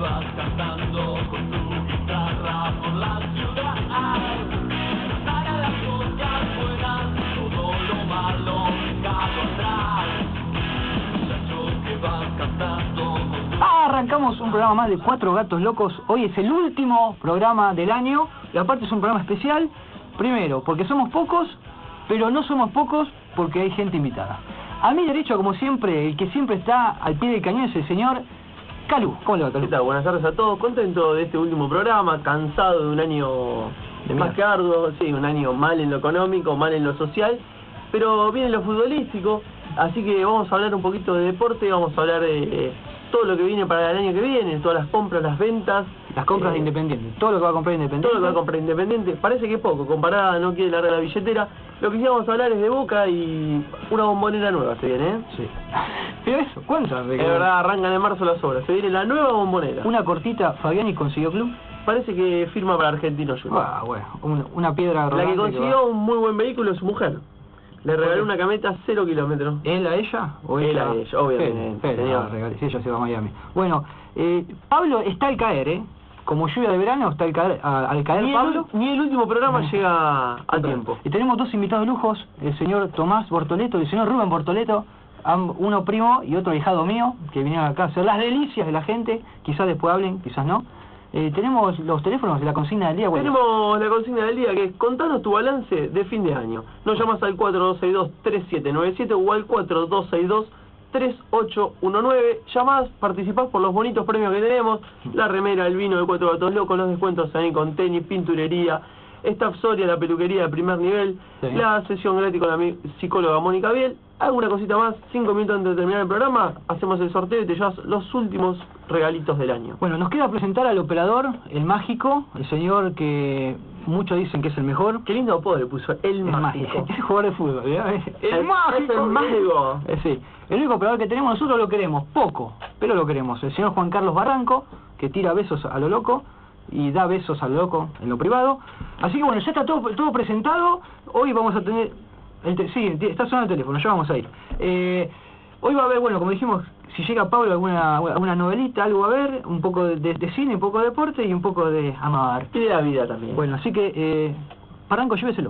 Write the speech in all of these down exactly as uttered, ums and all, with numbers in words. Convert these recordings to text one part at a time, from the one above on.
vas cantando con tu guitarra por la ciudad. Para las cosas buenas, todo lo malo dejado atrás. Muchacho que vas cantando con tu... Ah, arrancamos un programa más de Cuatro Gatos Locos. Hoy es el último programa del año y aparte es un programa especial. Primero, porque somos pocos, pero no somos pocos porque hay gente invitada. A mi derecho, como siempre, el que siempre está al pie del cañón es el señor Calú. ¿Cómo le va, Calú? ¿Qué tal? Buenas tardes a todos. Contento de este último programa, cansado de un año De más mierda. que arduo, sí, un año mal en lo económico, mal en lo social, pero bien en lo futbolístico. Así que vamos a hablar un poquito de deporte, vamos a hablar de eh, todo lo que viene para el año que viene, todas las compras, las ventas. Las compras eh, de Independiente. Todo lo que va a comprar Independiente. Todo lo que va a comprar Independiente. Parece que es poco, comparada no quiere largar la billetera. Lo que sí vamos a hablar es de Boca y una bombonera nueva se viene, ¿eh? Sí. Pero eso, cuéntame. Es verdad, arrancan en marzo las obras. Se viene la nueva bombonera. Una cortita, Fabiani consiguió club. Parece que firma para Argentino Junior. Ah, bueno, una, una piedra La rodante que consiguió un muy buen vehículo es su mujer. Le regaló una camioneta cero kilómetros. ¿Él a ella? ¿O Él ella? a ella, obviamente, Él, él, señor. ah, regalé, sí, ella se va a Miami. Bueno, eh, Pablo está al caer, ¿eh? Como lluvia de verano está al caer, a- al caer Ni Pablo. el, ni el último programa llega a tiempo. Y tenemos dos invitados de lujos, el señor Tomás Bortoleto y el señor Rubén Bortoleto, am- uno primo y otro ahijado mío, que vinieron acá a hacer las delicias de la gente, quizás después hablen, quizás no. Eh, tenemos los teléfonos de la consigna del día. Bueno, Tenemos la consigna del día que es contanos tu balance de fin de año. Nos llamas al cuatro dos seis dos, tres siete nueve siete o al cuatro dos seis dos, tres ocho uno nueve. Llamás, participás por los bonitos premios que tenemos, la remera, el vino de Cuatro Gatos Locos, los descuentos ahí con tenis, pinturería, Staff Soria, la peluquería de primer nivel, Sí. la sesión gratis con la mi- psicóloga Mónica Biel. Alguna cosita más, cinco minutos antes de terminar el programa, hacemos el sorteo y te llevas los últimos regalitos del año. bueno, nos queda presentar al operador, el mágico, el señor que muchos dicen que es el mejor. Qué lindo apodo le puso, el El mágico. Es jugador de fútbol, ¿verdad? Es- es el mágico. Eh, sí. El único operador que tenemos nosotros lo queremos, poco, pero lo queremos. El señor Juan Carlos Barranco, que tira besos a lo loco y da besos a lo loco en lo privado. Así que bueno, ya está todo, todo presentado. Hoy vamos a tener... El te- sí, está sonando el teléfono, ya vamos a ir. Eh, hoy va a haber, bueno, como dijimos, si llega Pablo, alguna, alguna novelita, algo a ver, un poco de, de- de cine, un poco de deporte y un poco de amar. Y de la vida también. Bueno, así que, eh, Barranco, lléveselo.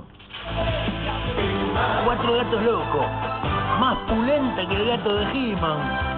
Cuatro gatos locos, más pulenta que el gato de He-Man.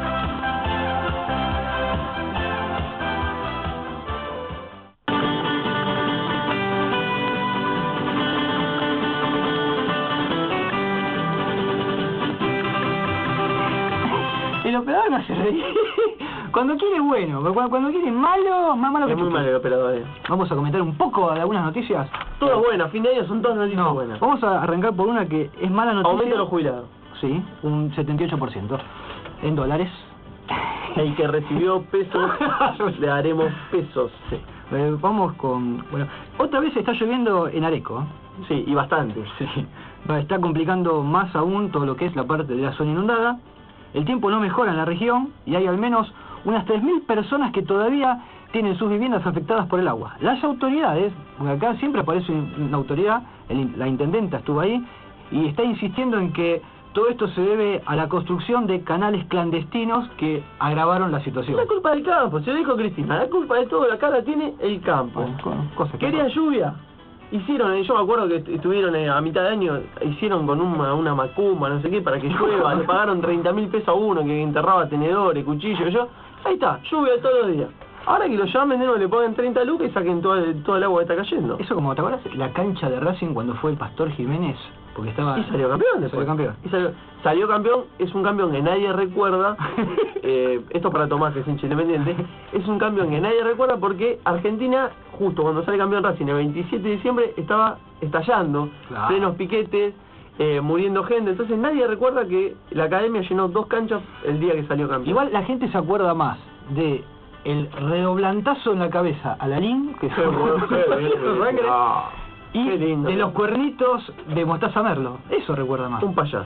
El operador me hace reír. Cuando quiere bueno, pero cuando, cuando quiere malo, más malo que Es muy chupa. malo el operador. eh. Vamos a comentar un poco de algunas noticias. Todas buenas, fin de año son todas noticias No, buenas. vamos a arrancar por una que es mala noticia. Aumento los jubilados. Sí, un setenta y ocho por ciento. En dólares. El que recibió pesos, le daremos pesos. Sí. Eh, vamos con... Bueno, otra vez está lloviendo en Areco. Sí, y bastante. Sí. Va, está complicando más aún todo lo que es la parte de la zona inundada. El tiempo no mejora en la región y hay al menos unas tres mil personas que todavía tienen sus viviendas afectadas por el agua. Las autoridades, porque acá siempre aparece una autoridad, el- la intendenta estuvo ahí, y está insistiendo en que todo esto se debe a la construcción de canales clandestinos que agravaron la situación. La culpa del campo, se lo dijo Cristina, la culpa de todo la cara tiene el campo. Bueno, co- cosa que- Querían lluvia. Hicieron, eh, yo me acuerdo que est- estuvieron eh, a mitad de año, hicieron con una, una macumba, no sé qué, para que llueva, le pagaron treinta mil pesos a uno que enterraba tenedores, cuchillos, yo, ahí está, lluvia todos los días. Ahora que lo llamen de nuevo, le pongan treinta lucas y saquen todo el, todo el agua que está cayendo. Eso, como te acuerdas, la cancha de Racing cuando fue el Pastor Jiménez, porque estaba... Y salió campeón después. Salió campeón. Y salió, salió campeón, es un campeón que nadie recuerda, eh, esto para Tomás, que es hincha independiente, es un campeón que nadie recuerda porque Argentina, justo cuando sale campeón Racing, el veintisiete de diciembre, estaba estallando, Claro. plenos piquetes, eh, muriendo gente, entonces nadie recuerda que la academia llenó dos canchas el día que salió campeón. Igual la gente se acuerda más de el redoblantazo en la cabeza a Lalín, que Qué bueno, qué lindo. sangre, Ah, y qué lindo. de los cuernitos de Mostaza Merlo. Eso recuerda más. Un payaso.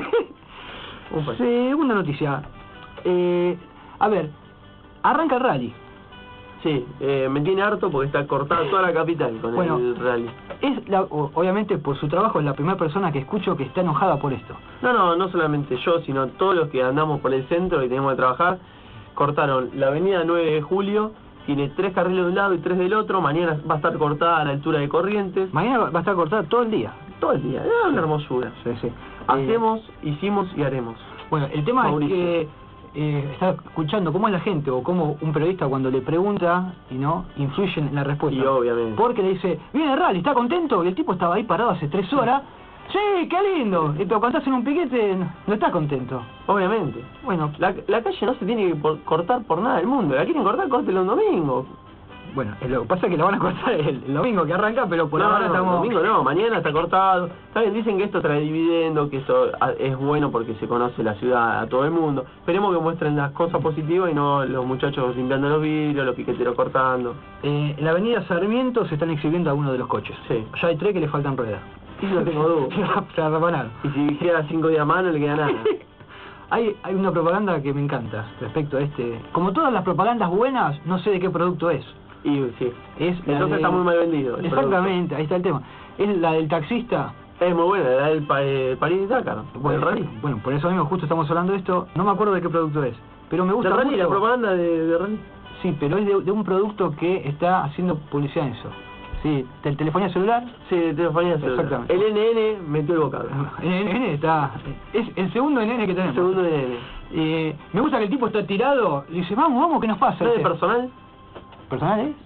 Un payaso. Segunda noticia. Eh, a ver, arranca el rally. Sí, eh, me tiene harto porque está cortada toda la capital con Bueno, el rally. Es la, o- obviamente por su trabajo es la primera persona que escucho que está enojada por esto. No, no, no solamente yo, sino todos los que andamos por el centro y tenemos que trabajar, cortaron la avenida nueve de julio tiene tres carriles de un lado y tres del otro, mañana va a estar cortada a la altura de Corrientes, Mañana va a estar cortada todo el día. todo el día, es una hermosura. Sí, sí. Hacemos, hicimos y haremos. Bueno, el tema Mauricio. es que eh, está escuchando cómo es la gente o cómo un periodista cuando le pregunta y no influye en la respuesta. Y obviamente. Porque le dice, viene el rally, ¿está contento? Y el tipo estaba ahí parado hace tres horas. Sí, qué lindo. Y pero cuando estás en un piquete no, no estás contento. Obviamente. Bueno, La, la calle no se tiene que por- cortar por nada del mundo. La quieren cortar, córtela un domingo. bueno, eh, lo que pasa es que la van a cortar el, el domingo que arranca, pero por no, ahora no, estamos... domingo no, mañana está cortado. Está bien, dicen que esto trae dividendo, que esto a- es bueno porque se conoce la ciudad a todo el mundo. Esperemos que muestren las cosas positivas y no los muchachos limpiando los vidrios, los piqueteros cortando. Eh, en la avenida Sarmiento se están exhibiendo algunos de los coches. Sí. Ya hay tres que le faltan ruedas. Y no tengo duda. Se arrapanaron. Y si queda cinco días más no le queda nada. Hay, hay una propaganda que me encanta respecto a este. Como todas las propagandas buenas, no sé de qué producto es. Y sí. Es la Entonces de- está muy mal vendido. el Exactamente, ahí está el tema. Es la del taxista. producto. Es muy buena, la del pa eh, París-Dakar. Bueno, el rally. bueno, por eso mismo justo estamos hablando de esto. No me acuerdo de qué producto es. Pero me gusta ¿De rally? mucho. ¿La propaganda de, de rally? Sí, pero es de, de un producto que está haciendo publicidad en eso. Sí, tel- telefonía celular. Sí, de telefonía celular. Exactamente. El N N metió el bocado. N N está. Es el segundo N N que tenemos. Segundo N N. Eh, me gusta que el tipo está tirado y dice, vamos, vamos, ¿qué nos pasa? ¿No es de Dice, personal? ¿Personal es?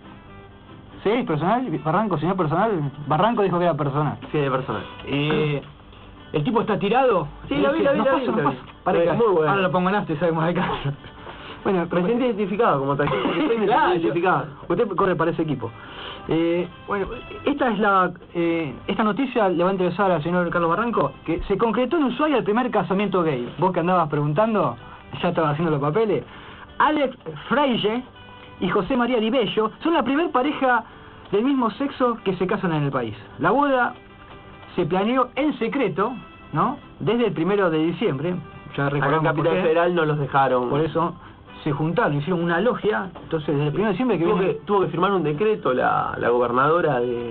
¿Sí? ¿Es personal? ¿Barranco, señor personal? Barranco dijo que era personal. Sí, de personal. Eh, el tipo está tirado. Sí, y la vi, dice, la vi, "No la pasa, vi, no la pasa". vi. Para Es que- muy bueno. Ahora lo pongo en after, sabemos de casa. Bueno, Me siento identificado como tal. Me Claro, siento identificado. usted corre para ese equipo. Eh, bueno, esta es la eh, esta noticia le va a interesar al señor Carlos Barranco, que se concretó en Ushuaia el primer casamiento gay. Vos que andabas preguntando, ya estaba haciendo los papeles. Alex Freire y José María Di Bello son la primer pareja del mismo sexo que se casan en el país. La boda se planeó en secreto, ¿no? Desde el primero de diciembre. Ya Acá en recordamos por Capital qué. Federal no los dejaron. Por eso se juntaron, hicieron una logia. Entonces, desde el primero de diciembre que tuvo, viene... que, tuvo que firmar un decreto la, la gobernadora de,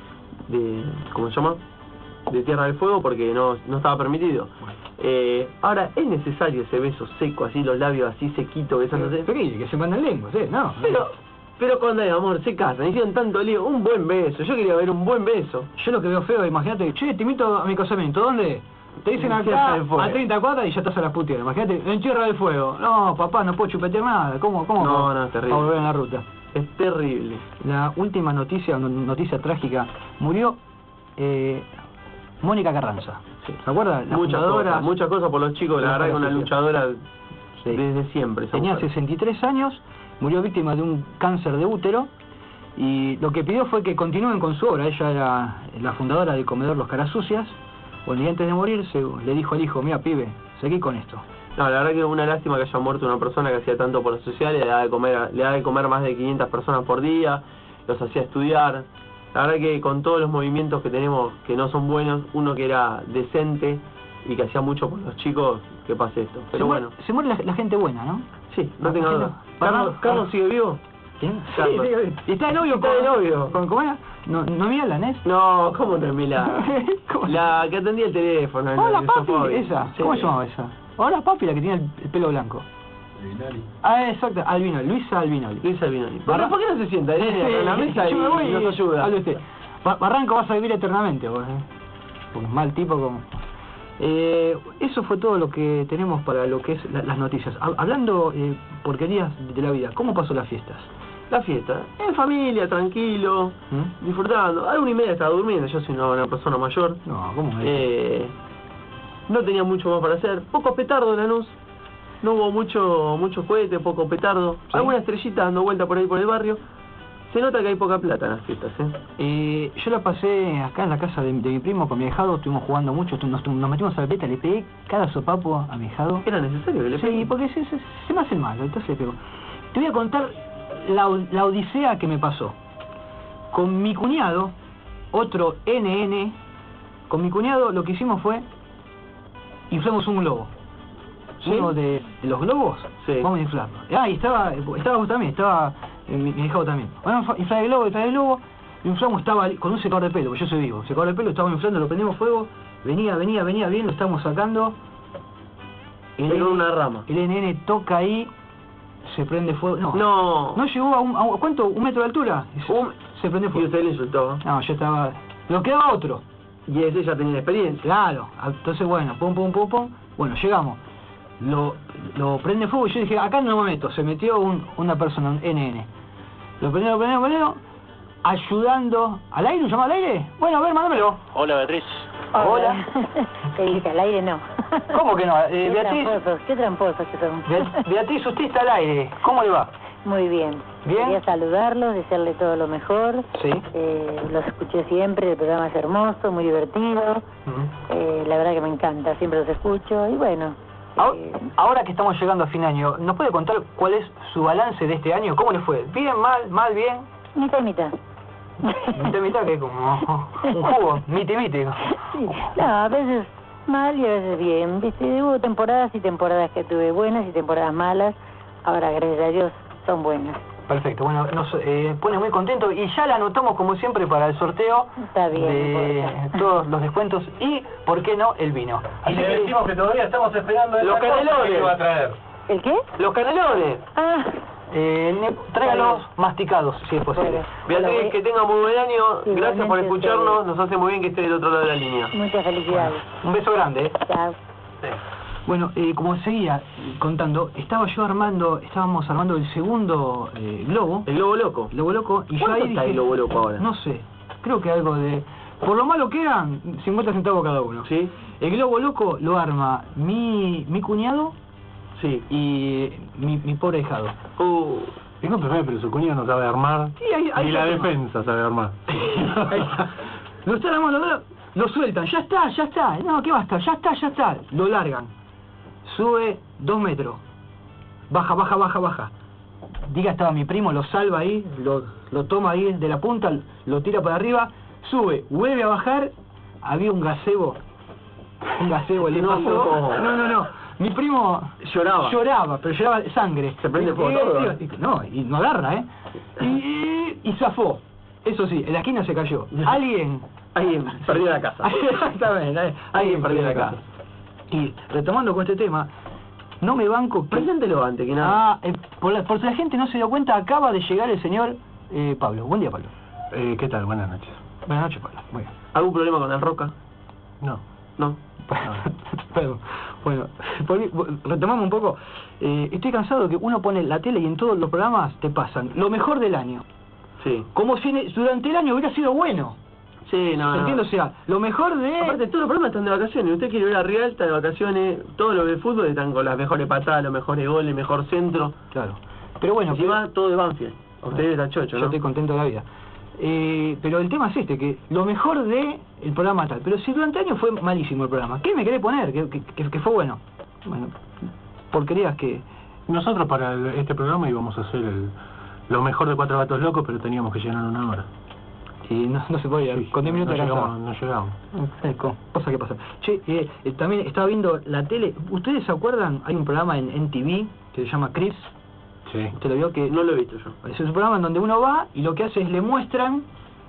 de... ¿Cómo se llama? De Tierra del Fuego porque no, no estaba permitido. Eh, ahora, ¿es necesario ese beso seco, así los labios así sequitos besándose? Pero que, que se mandan lenguas, ¿eh? No. Pero, pero cuando hay amor, se casan, hicieron tanto lío, un buen beso, yo quería ver un buen beso. Yo lo que veo feo, imagínate, che, te invito a mi casamiento, ¿dónde? Te dicen En Tierra acá del Fuego. a treinta cuadras y ya estás a las puteadas. Imagínate, en Tierra del Fuego. No, papá, no puedo chupetear nada. ¿Cómo, cómo? No, pa- no, es terrible. pa volver en la ruta. Es terrible. La última noticia, no- noticia trágica, murió eh, Mónica Carranza. ¿Se acuerda? La Muchas fundadora- cosas, muchas cosas por los chicos, la de la verdad que una justicia. luchadora Sí. desde siempre. esa Tenía mujer. sesenta y tres años, murió víctima de un cáncer de útero y lo que pidió fue que continúen con su obra. Ella era la fundadora del comedor Los Caras Sucias. Bueno, y antes de morir se, le dijo al hijo, mira pibe, seguí con esto. No, la verdad que es una lástima que haya muerto una persona que hacía tanto por la sociedad, le da de comer, a- le da de comer más de quinientas personas por día, los hacía estudiar. La verdad que con todos los movimientos que tenemos que no son buenos, uno que era decente y que hacía mucho por los chicos, que pase esto. Pero se bueno, muere, se muere la, la gente buena, ¿no? sí, no Ah, tenga sí, duda. no. Carlos, Ah, Carlos ah. sigue vivo. ¿Quién? Carlos. Sí, sí, sí. ¿Y está de novio Está con, de novio. con ¿cómo era? No, no mira la Nes. No, ¿cómo no es Milán? ¿Cómo? La que atendía el teléfono. Hola la papi, Sofovich. esa. Sí. ¿Cómo se llamaba esa? Hola papi, la que tiene el, el pelo blanco. Ah, exacto, Albinoli, Luisa Albinoli. Luis Albinoni. Barra- ¿Por qué no se sienta Irene acá en la mesa y Yo me voy nos ayuda? hable usted. Ba- Barranco vas a vivir eternamente vos, ¿eh? Porque mal tipo como... Eh, eso fue todo lo que tenemos para lo que es la- las noticias. Hab- hablando eh, porquerías de la vida, ¿cómo pasó las fiestas? La fiesta, en familia, tranquilo, ¿Mm? disfrutando. A la una y media estaba durmiendo, yo soy una, una persona mayor. No, ¿cómo es? Eh, no tenía mucho más para hacer. Poco petardo en Lanús. No hubo mucho mucho cohete, poco petardo. ¿Sí? Alguna estrellita dando vuelta por ahí por el barrio. Se nota que hay poca plata en las fiestas, ¿eh? Eh, yo la pasé acá en la casa de, de mi primo con mi ahijado, estuvimos jugando mucho, estu- nos, nos metimos a la pileta, le pegué cada sopapo a mi ahijado. ¿Era necesario que le Sí, pegue? porque se, se, se me hace el malo, entonces le pego. Te voy a contar la, o- la odisea que me pasó. Con mi cuñado, otro N N, con mi cuñado lo que hicimos fue inflamos un globo. ¿Sí? Uno de, de los globos, Sí. vamos a inflarlo. Ah, y estaba, estaba vos también, estaba eh, mi, mi hijado también. Vamos a inflar el globo, inflar el globo, lo inflamos, estaba con un secador de pelo, porque yo soy vivo, secador de pelo, estábamos inflando, lo prendemos fuego, venía, venía, venía bien, lo estábamos sacando. El Pegó N- una rama. El N N toca ahí, se prende fuego. No, No. no llegó a un, a un- ¿cuánto? ¿Un metro de altura? Y se, Un- se prende Y fuego. usted le insultó. No, yo estaba... Lo quedaba otro. Y ese ya tenía experiencia. Claro, entonces bueno, pum, pum, pum, pum. Bueno, llegamos. Lo, lo prende fuego y yo dije, acá no me meto. Se metió un, una persona, un N N. Lo prendió, lo prendió, lo prendió. Ayudando. ¿Al aire? ¿Un llamado al aire? Bueno, a ver, mándamelo. Hola, Beatriz. Hola. Te dije, al aire no. ¿Cómo que no? Eh, Qué Beatriz, tramposos, qué tramposos que son. Bea- Beatriz, usted está al aire. ¿Cómo le va? Muy bien. ¿Bien? Quería saludarlos, desearle todo lo mejor. Sí. Eh, los escuché siempre, el programa es hermoso, muy divertido. Eh, la verdad que me encanta, siempre los escucho. Y bueno, Ahora, eh, ahora que estamos llegando a fin de año, ¿nos puede contar cuál es su balance de este año? ¿Cómo le fue? ¿Bien, mal, mal, bien? mitad y mitad. Mitad, mitad, que es como un jugo, mite, mite. Sí. No, a veces mal y a veces bien. Viste, hubo temporadas y temporadas que tuve buenas y temporadas malas. Ahora, gracias a Dios, son buenas. Perfecto, bueno, nos eh, pone muy contento y ya la anotamos como siempre para el sorteo Está bien, no de importa. todos los descuentos y, ¿por qué no?, el vino. Y le decimos que todavía estamos esperando Los esa cosa canelones. que va a traer. ¿El qué? Los canelones. Ah, Eh, ne- tráigalos masticados, si es posible. Bueno. Beatriz, Bueno, que tenga muy buen año. Igualmente Gracias por escucharnos. ustedes. Nos hace muy bien que esté del otro lado de la línea. muchas felicidades. Un beso grande, ¿eh? Chao. Bueno, eh, como seguía eh, contando, estaba yo armando, estábamos armando el segundo eh, globo, El globo loco. el globo loco, y yo ¿Cuánto ahí está dije, el globo loco ahora? no sé, creo que algo de, por lo malo que eran, cincuenta centavos cada uno. ¿Sí? El globo loco lo arma mi, mi cuñado Sí. y mi, mi pobre hijado. Uh. Disculpe, pero su cuñado no sabe armar. Y ahí- ahí Ni la está. defensa sabe armar. Ahí está. Lo están armando, lo, lo sueltan, ya está, ya está, no, ¿qué basta? Ya está, ya está, lo largan. Sube dos metros, baja, baja, baja, baja. Diga, estaba mi primo, lo salva ahí, lo, lo toma ahí de la punta, lo tira para arriba, sube, vuelve a bajar, había un gazebo, un gazebo, le No, pasó, no. no, no, no, mi primo Lloraba. lloraba, pero lloraba sangre. Se prende Y- fuego y- todo, y- ¿eh? y- No, y no agarra, ¿eh? Y, y zafó, eso sí, en la esquina se cayó. Alguien... Alguien perdió la casa. Exactamente, alguien- alguien perdió la casa. Y retomando con este tema, no me banco... que- Preséntelo antes que nada. Ah, eh, por, la, por si la gente no se dio cuenta, acaba de llegar el señor eh, Pablo. Buen día, Pablo. Eh, ¿Qué tal? Buenas noches. Buenas noches, Pablo. Muy bien. ¿Algún problema con el Roca? No. No. Perdón. Bueno, volví- vol- retomamos un poco. Eh, estoy cansado de que uno pone la tele y en todos los programas te pasan lo mejor del año. Sí. Como si en- durante el año hubiera sido bueno. Sí, no, no. Entiendo, o sea, lo mejor de... Aparte, todos los programas están de vacaciones. Usted quiere ver a Rialta de vacaciones. Todos los de fútbol están con las mejores patadas, los mejores goles, el mejor centro. Claro. Pero bueno, Encima, todo de Banfield. Usted está chocho, yo ¿no? estoy contento de la vida. Eh, pero el tema es este, que lo mejor de el programa tal. Pero si durante años fue malísimo el programa, ¿qué me querés poner? Que, que, que- que fue bueno. Bueno, porquerías que... Nosotros para el- este programa íbamos a hacer el, lo mejor de Cuatro Gatos Locos, pero teníamos que llenar una hora. Y no, no se podía, Sí, con diez minutos no alcanzaba. llegamos, no llegamos. Eh, co- Cosa que pasa. Che, eh, eh, también estaba viendo la tele. ¿Ustedes se acuerdan? Hay un programa en N T V que se llama Crips. Sí. ¿Usted lo vio? Que No lo he visto yo. es un programa en donde uno va y lo que hace es le muestran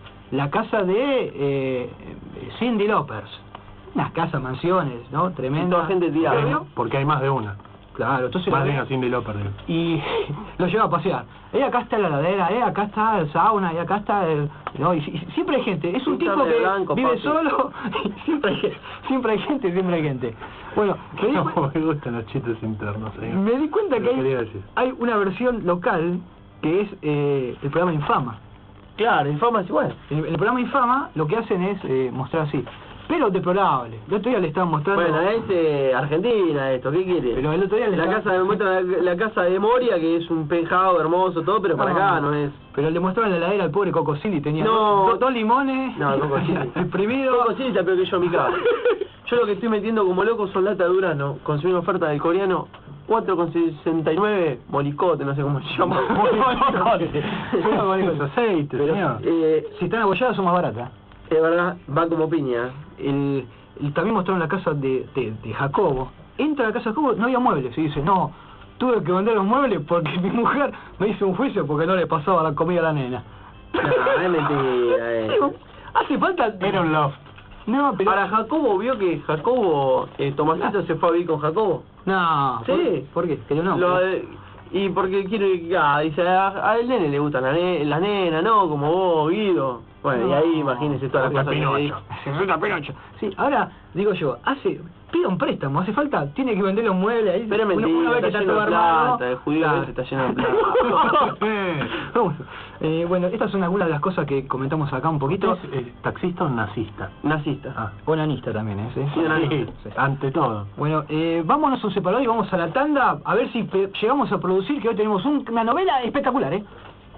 la casa de eh, Cyndi Laupers. Unas casas, mansiones, ¿no? Tremendas. toda gente tirada, ¿Lo Porque vio? hay- Porque hay más de una. Claro, entonces Más lo de ve una Cindy Lauper, digo. y lo lleva a pasear. Eh, acá está la ladera, eh, acá está el sauna, y acá está el... No, y, si- siempre hay gente. Es un Pinta tipo de que blanco, vive papi. solo y siempre hay, gente, siempre hay gente, siempre hay gente. Bueno, me di, cu- No, me gustan los chistes internos, señor. me di cuenta Lo que quería hay, decir. hay una versión local que es eh, el programa Infama. Claro, Infama es igual. El, el programa Infama lo que hacen es eh, mostrar así, pero deplorable. El otro día le estaban mostrando... Bueno, es eh, Argentina esto, ¿qué quiere? Pero el otro día le La estaba- casa, me muestra la, la casa de Moria, que es un penthouse hermoso, todo, pero para No, acá no es... Pero le mostraban la heladera al pobre Coco Silly, tenía No. dos, dos limones, No, Coco Silly. exprimido. Coco Silly está peor que yo en mi casa. Yo lo que estoy metiendo como loco son lata de Durano. Conseguí una oferta del coreano, cuatro con sesenta y nueve, molicote, no sé cómo se llama. Molicote. Molicote, aceite, Pero, señor. eh, Si están abolladas son más baratas. es verdad, va como piña. El, el- también mostraron la casa de, de, de Jacobo. Entra a la casa de Jacobo, no había muebles. Y dice, no, tuve que vender los muebles porque mi mujer me hizo un juicio porque no le pasaba la comida a la nena. No, es mentira, eh. Digo, hace falta... Era un loft. No, pero... Para Jacobo, vio que Jacobo, eh, Tomasito se fue a vivir con Jacobo. No, ¿por, Sí. ¿por qué? Que yo no. Lo, eh, Y porque quiero que, ah, dice, a, a el nene le gusta la, ne la nena, ¿no? Como vos, Guido. Bueno, No, y ahí imagínese todas las Ruta cosas que le Pinocho. Se Ruta Pinocho. Sí, ahora, digo yo, hace... Pida un préstamo, hace falta, tiene que vender los muebles ahí. Pero es mentira, uno, uno ve está que está lleno todo de armado. plata, el judío Claro. ese está lleno de plata. Vamos. Eh, bueno, estas son algunas de las cosas que comentamos acá un poquito. ¿Usted es, eh, taxista o nazista? Nazista. Ah, Onanista también, ¿eh? ¿Sí? Sí, onanista. sí, Sí. ante todo. Bueno, eh, vámonos a un separador y vamos a la tanda a ver si pe- llegamos a producir, que hoy tenemos un- una novela espectacular, ¿eh?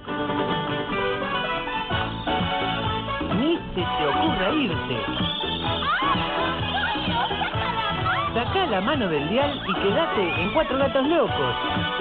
Ni se te ocurra irte. Sacá la mano del dial y quédate en Cuatro Gatos Locos.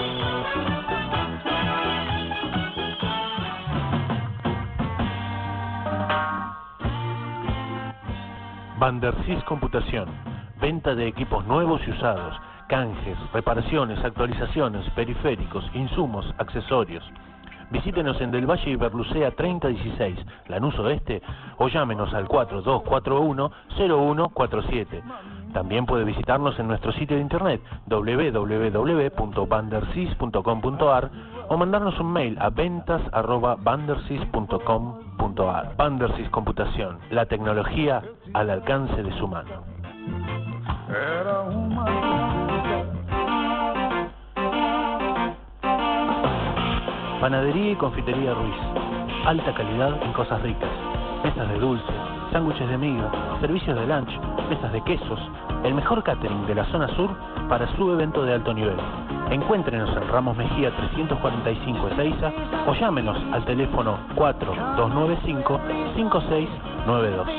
Bandersys Computación. Venta de equipos nuevos y usados. Canjes, reparaciones, actualizaciones, periféricos, insumos, accesorios. Visítenos en Del Valle y Berlucea treinta dieciséis, Lanús Oeste, o llámenos al cuatro dos cuatro uno cero uno cuatro siete. También puede visitarnos en nuestro sitio de internet w w w punto bandersys punto com punto a r o mandarnos un mail a ventas arroba bandersys punto com punto a r. Bandersys Computación, la tecnología al alcance de su mano. Panadería y Confitería Ruiz. Alta calidad en cosas ricas. Mesas de dulce, sándwiches de miga, servicios de lunch, mesas de quesos. El mejor catering de la zona sur para su evento de alto nivel. Encuéntrenos en Ramos Mejía trescientos cuarenta y cinco Ezeiza o llámenos al teléfono cuatro dos nueve cinco cinco seis nueve dos.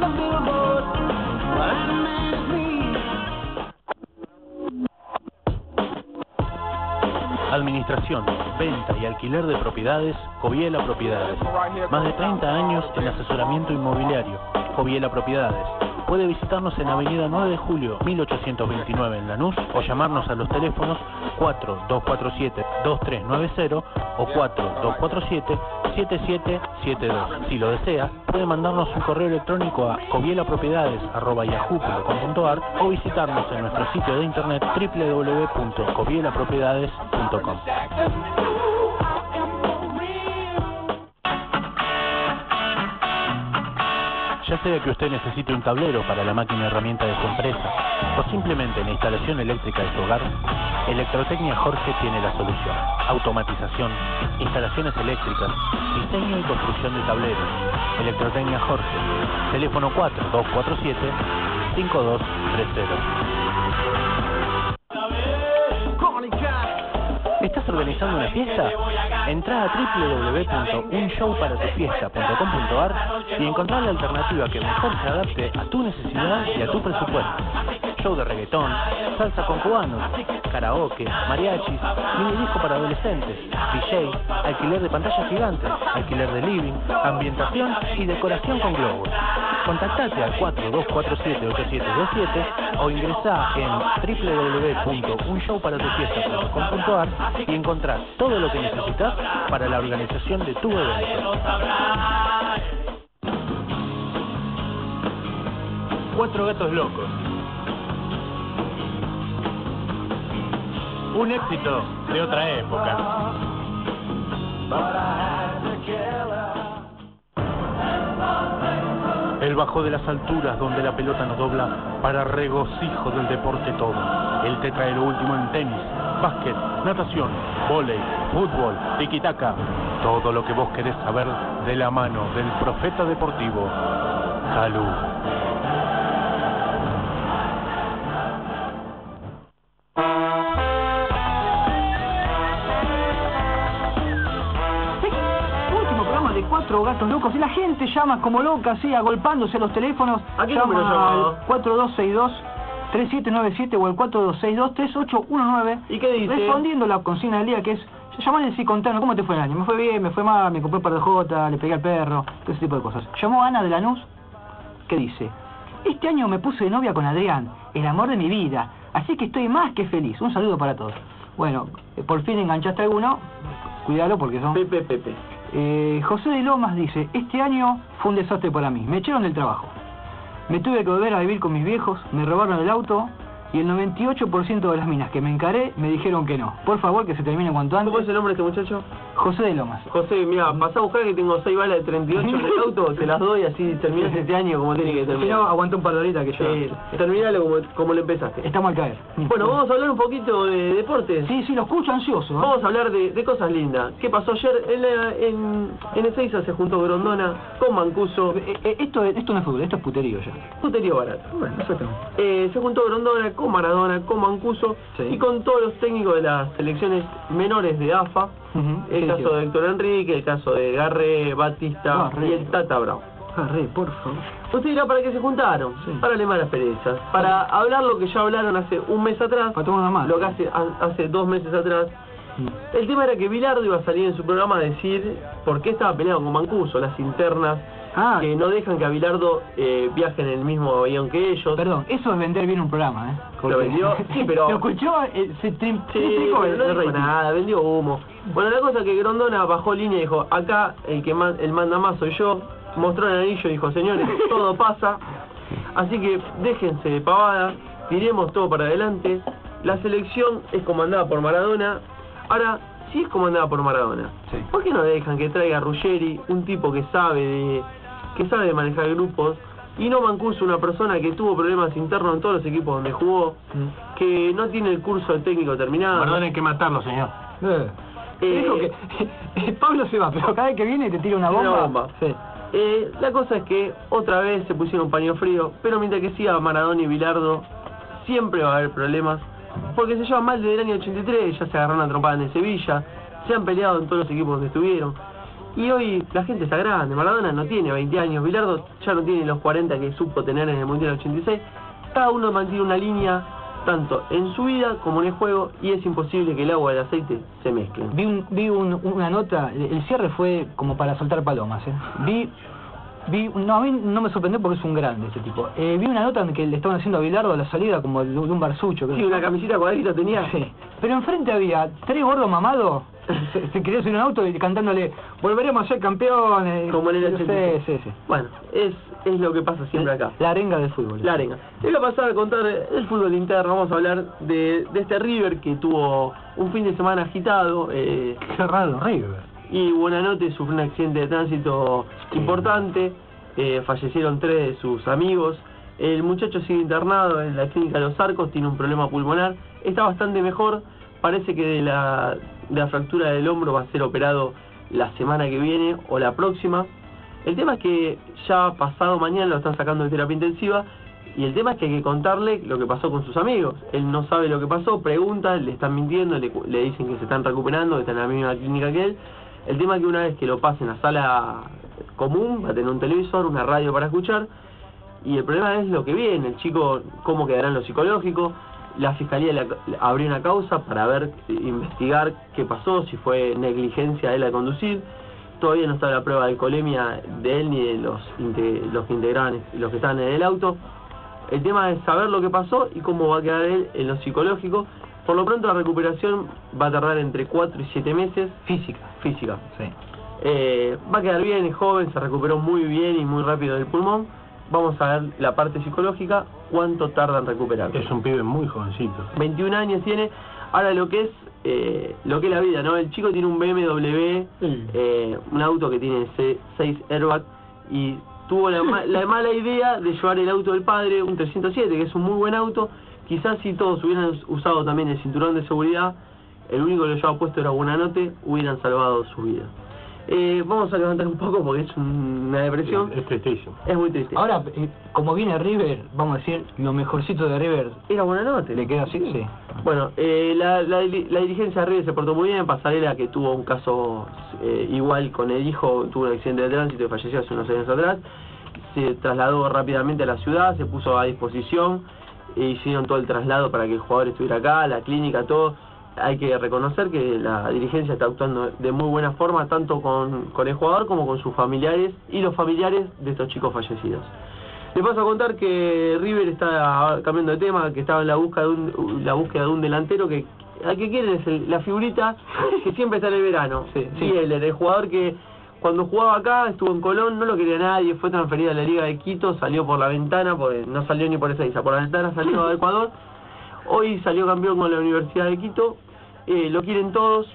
Administración, venta y alquiler de propiedades, Joviela Propiedades. Más de treinta años en asesoramiento inmobiliario, Joviela Propiedades. Puede visitarnos en Avenida nueve de Julio, mil ochocientos veintinueve en Lanús, o llamarnos a los teléfonos cuatro dos cuatro siete dos tres nueve cero o cuatro dos cuatro siete siete siete siete dos. Si lo desea, puede mandarnos un correo electrónico a jovielapropiedades arroba yahoo punto com punto a r o visitarnos en nuestro sitio de internet w w w punto jovielapropiedades punto com. Ya sea que usted necesite un tablero para la máquina herramienta de su empresa o simplemente la instalación eléctrica de su hogar, Electrotecnia Jorge tiene la solución. Automatización, instalaciones eléctricas, diseño y construcción de tableros. Electrotecnia Jorge, teléfono cuatro dos cuatro siete cinco dos tres cero. ¿Estás organizando una fiesta? Entrá a w w w punto un show para tu fiesta punto com punto a r y encontrá la alternativa que mejor se adapte a tu necesidad y a tu presupuesto. Show de reggaetón, salsa con cubanos, karaoke, mariachis, mini disco para adolescentes, D J, alquiler de pantallas gigantes, alquiler de living, ambientación y decoración con globos. Contactate al cuatro dos cuatro siete ocho siete dos siete o ingresá en w w w punto un show para tu fiesta punto com punto a r y encontrás todo lo que necesitas para la organización de tu evento. Cuatro Gatos Locos. Un éxito de otra época. El bajo de las alturas donde la pelota nos dobla para regocijo del deporte todo. Él te trae lo último en tenis, básquet, natación, vóley, fútbol, tiki-taka. Todo lo que vos querés saber de la mano del profeta deportivo, Calú. Cuatro Gatos Locos y la gente llama como loca, así agolpándose los teléfonos. ¿A qué número llama? Al cuatro dos seis dos tres siete nueve siete o al cuatro dos seis dos tres ocho uno nueve. ¿Y qué dice? Respondiendo la consigna del día, que es llamar y decir, contanos cómo te fue el año. Me fue bien, me fue mal, me compré un par de jotas, le pegué al perro, todo ese tipo de cosas. Llamó Ana de Lanús, que dice: este año me puse de novia con Adrián, el amor de mi vida, así que estoy más que feliz. Un saludo para todos. Bueno, eh, por fin enganchaste a alguno, cuídalo porque son... Pepe, Pepe. Eh, José de Lomas dice: este año fue un desastre para mí, me echaron del trabajo, me tuve que volver a vivir con mis viejos, me robaron el auto y el noventa y ocho por ciento de las minas que me encaré me dijeron que no. Por favor, que se termine cuanto antes. ¿Cómo es el nombre de este muchacho? José de Lomas. José, mira, pasá a buscar que tengo seis balas de treinta y ocho en el auto, te las doy así terminás este año como tiene que Si no, terminar. aguanta un par de horitas que yo... Sí, terminalo como, como lo empezaste. Estamos al caer. Bueno, vamos a hablar un poquito de deportes. Sí, sí, lo escucho ansioso. ¿eh? Vamos a hablar de, de cosas lindas. ¿Qué pasó ayer? En, la, en, en Ezeiza se juntó Grondona con Mancuso. Eh, eh, esto, esto no es fútbol, esto es puterío ya. Puterío barato. Bueno, exactamente. Eh, se juntó Grondona con Maradona, con Mancuso Sí. y con todos los técnicos de las selecciones menores de A F A. Ujú, El sí, caso sí. de Héctor Enrique, el caso de Garré, Batista Garré. y el Tata Brown. Ah, re, por favor. Usted dirá para qué se juntaron, Sí. para alemar las perezas, para hablar lo que ya hablaron hace un mes atrás, Para tomar una mano. lo que hace, a- hace dos meses atrás. El tema era que Bilardo iba a salir en su programa a decir por qué estaba peleado con Mancuso, las internas Ah, que no dejan que a Bilardo eh, viaje en el mismo avión que ellos. perdón, eso es vender bien un programa, ¿eh? Lo vendió, sí, pero... Lo escuchó, eh, se tri- Sí, triplicó pero el- no el dijo rating. nada, vendió humo. Bueno, la cosa es que Grondona bajó línea y dijo, acá el que man- el manda más soy yo. Mostró el anillo y dijo, señores, todo pasa. Así que déjense de pavada, tiremos todo para adelante. La selección es comandada por Maradona. Ahora, si es comandada por Maradona, Sí. ¿por qué no dejan que traiga a Ruggeri, un tipo que sabe de que sabe de manejar grupos, y no Mancuso, una persona que tuvo problemas internos en todos los equipos donde jugó, que no tiene el curso de técnico terminado? Perdón, hay que matarlo, señor. Eh. Eh, Dijo que Pablo se va, pero cada vez que viene te tira una Tira bomba. una bomba. Sí. Eh, la cosa es que otra vez se pusieron paño frío, pero mientras que siga Maradona y Bilardo, siempre va a haber problemas, porque se llevan mal desde el año ochenta y tres, ya se agarraron a trompadas en Sevilla, se han peleado en todos los equipos donde estuvieron, y hoy la gente está grande. Maradona no tiene veinte años, Bilardo ya no tiene los cuarenta que supo tener en el Mundial ochenta y seis, cada uno mantiene una línea tanto en su vida como en el juego, y es imposible que el agua y el aceite se mezclen. Vi, un, vi un- una nota, el el cierre fue como para soltar palomas, ¿eh? Vi, vi, no, a mí no me sorprendió porque es un grande ese tipo. Eh, vi una nota en que le estaban haciendo a Bilardo a la salida como de, de un barsucho. Sí, una camiseta cuadrita tenía. Sí. Pero enfrente había tres gordos mamados, se, se querían subir en un auto y cantándole, volveremos a ser campeones. Como en el ochenta y seis. Sí, sí, sí. Bueno, es, es lo que pasa siempre acá. La arenga del fútbol. La arenga. Te voy a pasar a contar el fútbol interno. Vamos a hablar de, de este River que tuvo un fin de semana agitado. Eh, Qué raro, River. y Buenanote sufrió un accidente de tránsito importante. Eh, fallecieron tres de sus amigos. El muchacho sigue internado en la clínica de Los Arcos, tiene un problema pulmonar. Está bastante mejor. Parece que de la, de la fractura del hombro va a ser operado la semana que viene o la próxima. El tema es que ya pasado mañana lo están sacando de terapia intensiva, y el tema es que hay que contarle lo que pasó con sus amigos. Él no sabe lo que pasó, pregunta, le están mintiendo, le, le dicen que se están recuperando, que están en la misma clínica que él. El tema es que una vez que lo pasen a sala común, va a tener un televisor, una radio para escuchar, y el problema es lo que viene, el chico, cómo quedará en lo psicológico. La fiscalía le, le abrió una causa para ver, investigar qué pasó, si fue negligencia de él al conducir. Todavía no está la prueba de alcoholemia de él ni de los, inte- los que integraban, los que estaban en el auto. El tema es saber lo que pasó y cómo va a quedar él en lo psicológico. Por lo pronto la recuperación va a tardar entre cuatro y siete meses. Física. Física. Sí. Eh, va a quedar bien, es joven, se recuperó muy bien y muy rápido del pulmón. Vamos a ver la parte psicológica, cuánto tarda en recuperarse. Es un pibe muy jovencito. veintiún años tiene. Ahora lo que es eh, lo que es la vida, ¿no? El chico tiene un B M W, eh, un auto que tiene se- seis airbags, y tuvo la, ma- la mala idea de llevar el auto del padre, un trescientos siete, que es un muy buen auto. Quizás si todos hubieran usado también el cinturón de seguridad, el único que lo llevaba puesto era Buenanote, hubieran salvado su vida. Eh, vamos a levantar un poco porque es un- una depresión. Es tristísimo. Es muy triste. Ahora, eh, como viene River, vamos a decir, lo mejorcito de River, Era Buenanote. ¿le queda así? Sí. Bueno, eh, la, la, la dirigencia de River se portó muy bien. Pasarela, que tuvo un caso eh, igual con el hijo, tuvo un accidente de tránsito y falleció hace unos años atrás, se trasladó rápidamente a la ciudad, se puso a disposición, e hicieron todo el traslado para que el jugador estuviera acá, la clínica, todo. Hay que reconocer que la dirigencia está actuando de muy buena forma, tanto con, con el jugador como con sus familiares y los familiares de estos chicos fallecidos. Les paso a contar que River está cambiando de tema, que estaba en la búsqueda de un, la búsqueda de un delantero que al que quieren es el- la figurita que siempre está en el verano. Sí, sí. Bieler, el jugador que cuando jugaba acá, estuvo en Colón, no lo quería nadie, fue transferido a la Liga de Quito, salió por la ventana, porque no salió ni por Ezeiza, por la ventana salió a Ecuador. Hoy salió campeón con la Universidad de Quito, eh, lo quieren todos,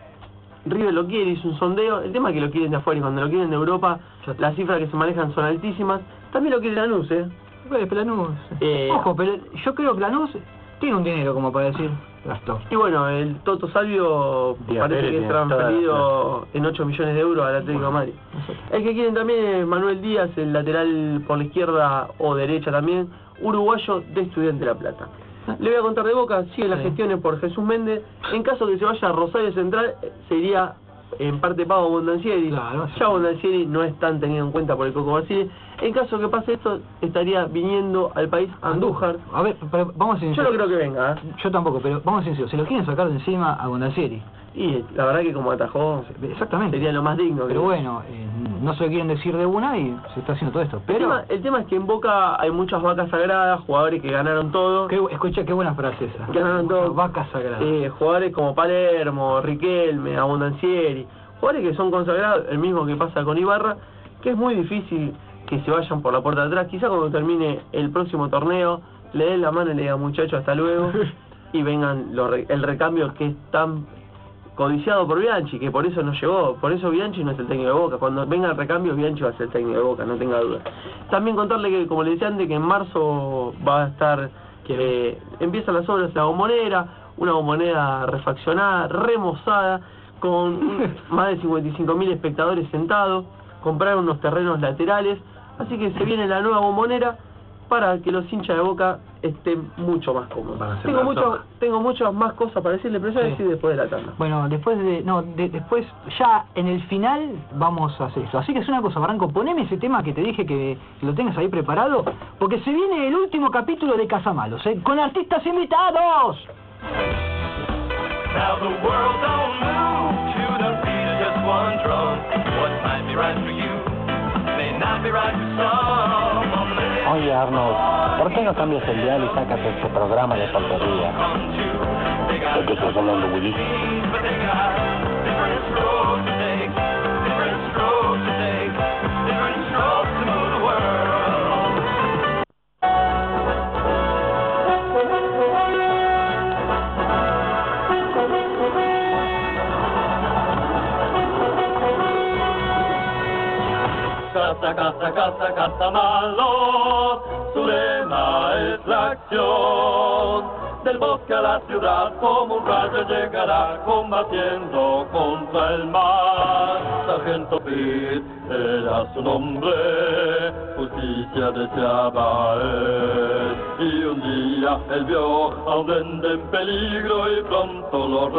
River lo quiere, hizo un sondeo, el tema es que lo quieren de afuera y cuando lo quieren de Europa, las cifras que se manejan son altísimas, también lo quiere Lanús, ¿eh? Pues Lanús. Eh, Ojo, pero yo creo que Lanús tiene un dinero como para decir, gastó. Y bueno, el Toto Salvio Díaz parece Pérez que es tiene transferido toda en ocho millones de euros al Atlético de Madrid. El que quieren también es Manuel Díaz, el lateral por la izquierda o derecha también, uruguayo de Estudiantes de La Plata. Le voy a contar de Boca, sigue las Sí. gestiones por Jesús Méndez. En caso de que se vaya a Rosario Central, sería en parte pago a Bondancieri. Claro, sí. Ya Bondancieri no es tan tenido en cuenta por el Coco Basile. En caso que pase esto, estaría viniendo al país Andújar. A ver, pero vamos a ser Yo sinceros. no creo que venga, ¿eh? Yo tampoco, pero vamos a ser sinceros. Se lo quieren sacar de encima a Bondancieri. Y la verdad que como atajó, Exactamente. sería lo más digno. Pero que- bueno, eh, no se lo quieren decir de una y se está haciendo todo esto. El Pero, tema, el tema es que en Boca hay muchas vacas sagradas, jugadores que ganaron todo. qué, escucha, qué buena frase esa. Ganaron todo. Vaca sagrada. Eh, jugadores como Palermo, Riquelme, Abondancieri, jugadores que son consagrados, el mismo que pasa con Ibarra, que es muy difícil que se vayan por la puerta de atrás. Quizá cuando termine el próximo torneo, le den la mano y le digan muchachos hasta luego, y vengan los re- el recambio que es tan codiciado por Bianchi, que por eso no llegó, por eso Bianchi no es el técnico de Boca. Cuando venga el recambio, Bianchi va a ser el técnico de Boca, no tenga duda. También contarle que, como le decía antes, que en marzo va a estar, que empiezan las obras de la Bombonera, una Bombonera refaccionada, remozada, con un- más de cincuenta y cinco mil espectadores sentados, compraron unos terrenos laterales, así que se viene la nueva Bombonera para que los hinchas de Boca estén mucho más cómodos. Van a hacer Tengo la mucho, soja. tengo muchas más cosas para decirle, pero yo voy a Sí. decir después de la tanda. Bueno, después de, no, de- después, ya en el final vamos a hacer eso. Así que es una cosa, Barranco, poneme ese tema que te dije que lo tengas ahí preparado, porque se viene el último capítulo de Casamalos, ¿eh? Con artistas invitados. Now the world don't move to the beat of just one drum. What might be right for you may not be right for some. Oye Arnold, ¿por qué no cambias el dial y sacas este programa de porquería? ¿De qué estás hablando, Willy? Casa, casa, casa, casa malos, su lema es la acción. Del bosque a la ciudad como un rayo llegará combatiendo contra el mal. Sargento Pitt era su nombre, justicia deseaba él. Y un día él vio a un duende en peligro y pronto lo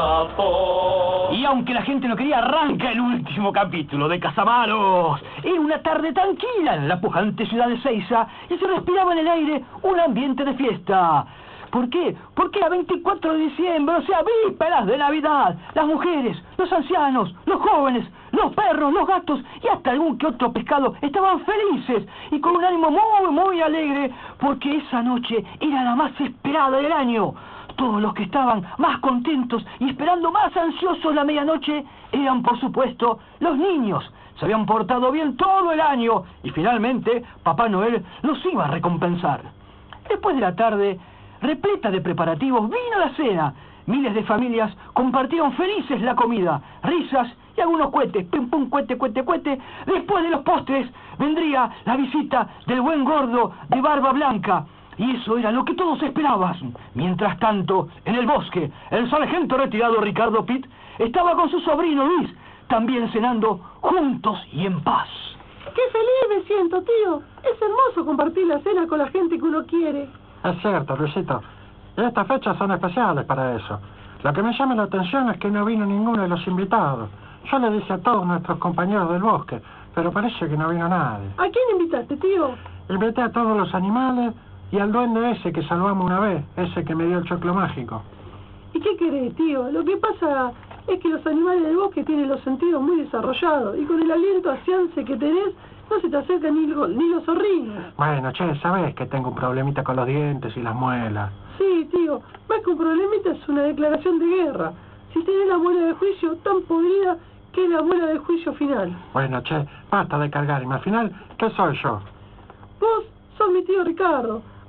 rescató. Y aunque la gente no quería, arranca el último capítulo de Casamalos. Era una tarde tranquila en la pujante ciudad de Seiza y se respiraba en el aire un ambiente de fiesta. ¿Por qué? Porque era veinticuatro de diciembre, o sea, vísperas de Navidad. Las mujeres, los ancianos, los jóvenes, los perros, los gatos y hasta algún que otro pescado estaban felices y con un ánimo muy, muy alegre porque esa noche era la más esperada del año. Todos los que estaban más contentos y esperando más ansiosos la medianoche eran, por supuesto, los niños. Se habían portado bien todo el año y finalmente Papá Noel los iba a recompensar. Después de la tarde, repleta de preparativos, vino la cena. Miles de familias compartieron felices la comida, risas y algunos cohetes, pum pum, cohete, cohete, cohete. Después de los postres vendría la visita del buen gordo de barba blanca. Y eso era lo que todos esperaban. Mientras tanto, en el bosque, el sargento retirado Ricardo Pitt estaba con su sobrino Luis, también cenando juntos y en paz. ¡Qué feliz me siento, tío! Es hermoso compartir la cena con la gente que uno quiere. Es cierto, Luisito. Estas fechas son especiales para eso. Lo que me llama la atención es que no vino ninguno de los invitados. Yo le dije a todos nuestros compañeros del bosque, pero parece que no vino nadie. ¿A quién invitaste, tío? Invité a todos los animales y al duende ese que salvamos una vez, ese que me dio el choclo mágico. ¿Y qué querés, tío? Lo que pasa es que los animales del bosque tienen los sentidos muy desarrollados y con el aliento asiance que tenés no se te acercan ni, lo- ni los zorrinos. Bueno, che, sabés que tengo un problemita con los dientes y las muelas. Sí, tío, más que un problemita es una declaración de guerra. Si tenés la muela de juicio tan podrida que es la muela del juicio final. Bueno, che, basta de cargarme. Al final, ¿qué soy yo? Vos sos mi tío Ricardo.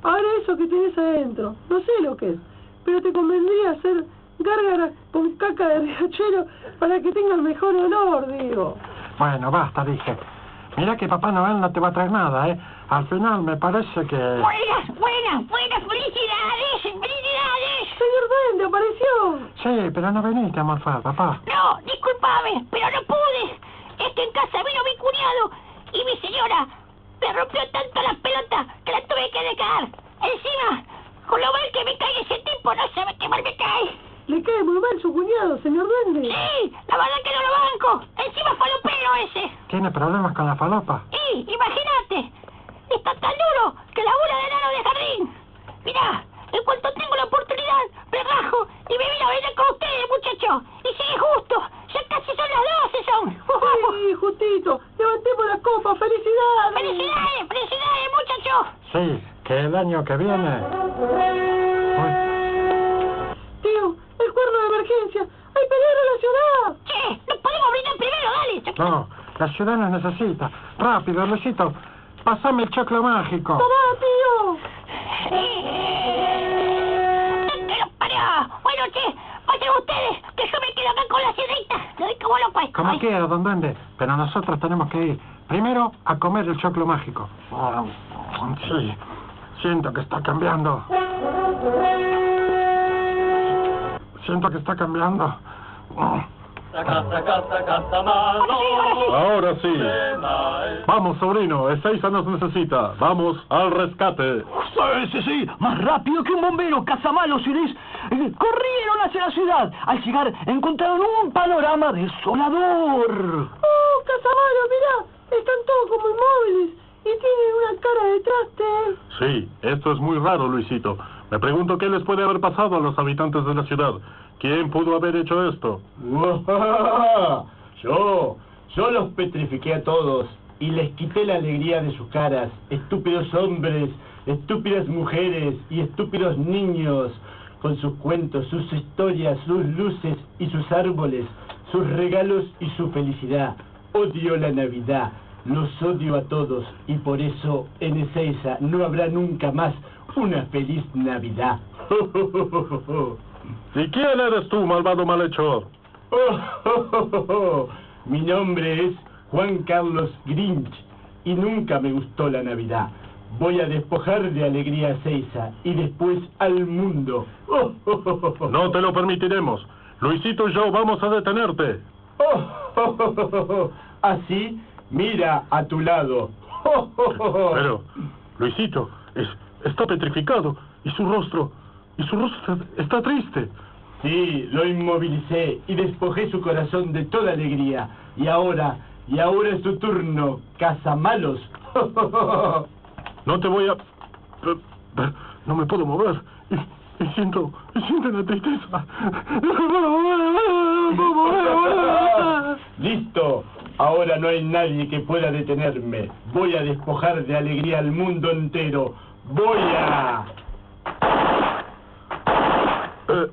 Ahora eso que tenés adentro, no sé lo que es, pero te convendría hacer gárgaras con caca de riachuelo para que tenga el mejor olor, digo. Bueno, basta, dije. Mira que Papá Noel no te va a traer nada, ¿eh? Al final me parece que... Buenas, buenas, buenas, felicidades, felicidades. Señor Duende, apareció. Sí, pero no veniste a morfar, papá. No, discúlpame, pero no pude. Es que en casa vino mi cuñado y mi señora me rompió tanto la pelota que la tuve que dejar. Encima, con lo mal que me cae ese tipo, no sabe qué mal me cae. Le cae muy mal su cuñado, señor Duende. Sí, la verdad que no lo banco. Encima falopero ese. ¿Tiene problemas con la falopa? Sí, imagínate. Está tan duro que labura de enano de jardín. Mirá, en cuanto tengo la oportunidad, me rajo y me vino a bailar con ustedes, muchacho. Y sigue justo. Ya casi son las doce, son. Sí, justito. Levantemos la copa. ¡Felicidades! ¡Felicidades, felicidades, muchacho! Sí, que el año que viene... Uy. Tío, el cuerno de emergencia. ¡Hay peligro en la ciudad! Che, no podemos brindar primero, dale. No, la ciudad nos necesita. Rápido, Luisito. Pásame el choclo mágico. ¡Tomá, tío! ¡Que lo parió! Bueno, che, vayan ustedes, que yo me quedo acá con la ciudadita. Lo doy como loco. Como Ay. quiera, don Duende. Pero nosotros tenemos que ir. Primero, a comer el choclo mágico. Sí, siento que está cambiando. Siento que está cambiando. Casa, casa, casa, malo. Ahora sí. Vamos, sobrino, Ezeiza nos necesita. Vamos al rescate. Sí, sí, sí, más rápido que un bombero, cazamalos y Luis eh, corrieron hacia la ciudad. Al llegar encontraron un panorama desolador. ¡Oh, Casamalo, mirá! Están todos como inmóviles y tienen una cara de traste. Sí, esto es muy raro, Luisito. Me pregunto qué les puede haber pasado a los habitantes de la ciudad. ¿Quién pudo haber hecho esto? Yo, yo los petrifiqué a todos y les quité la alegría de sus caras. Estúpidos hombres, estúpidas mujeres y estúpidos niños, con sus cuentos, sus historias, sus luces y sus árboles, sus regalos y su felicidad. Odio la Navidad, los odio a todos y por eso en Ezeiza no habrá nunca más una feliz Navidad. ¿Y quién eres tú, malvado malhechor? Mi nombre es Juan Carlos Grinch y nunca me gustó la Navidad. Voy a despojar de alegría a Ezeiza y después al mundo. No te lo permitiremos. Luisito y yo vamos a detenerte. Así, mira a tu lado. Pero, Luisito, es, está petrificado y su rostro, y su rostro está, está triste. Sí, lo inmovilicé y despojé su corazón de toda alegría. Y ahora, y ahora es tu turno, cazamalos. No te voy a... No me puedo mover. Y, y siento, y siento una tristeza. No me puedo mover, no me puedo mover. Listo. Ahora no hay nadie que pueda detenerme. Voy a despojar de alegría al mundo entero. Voy a... Eh,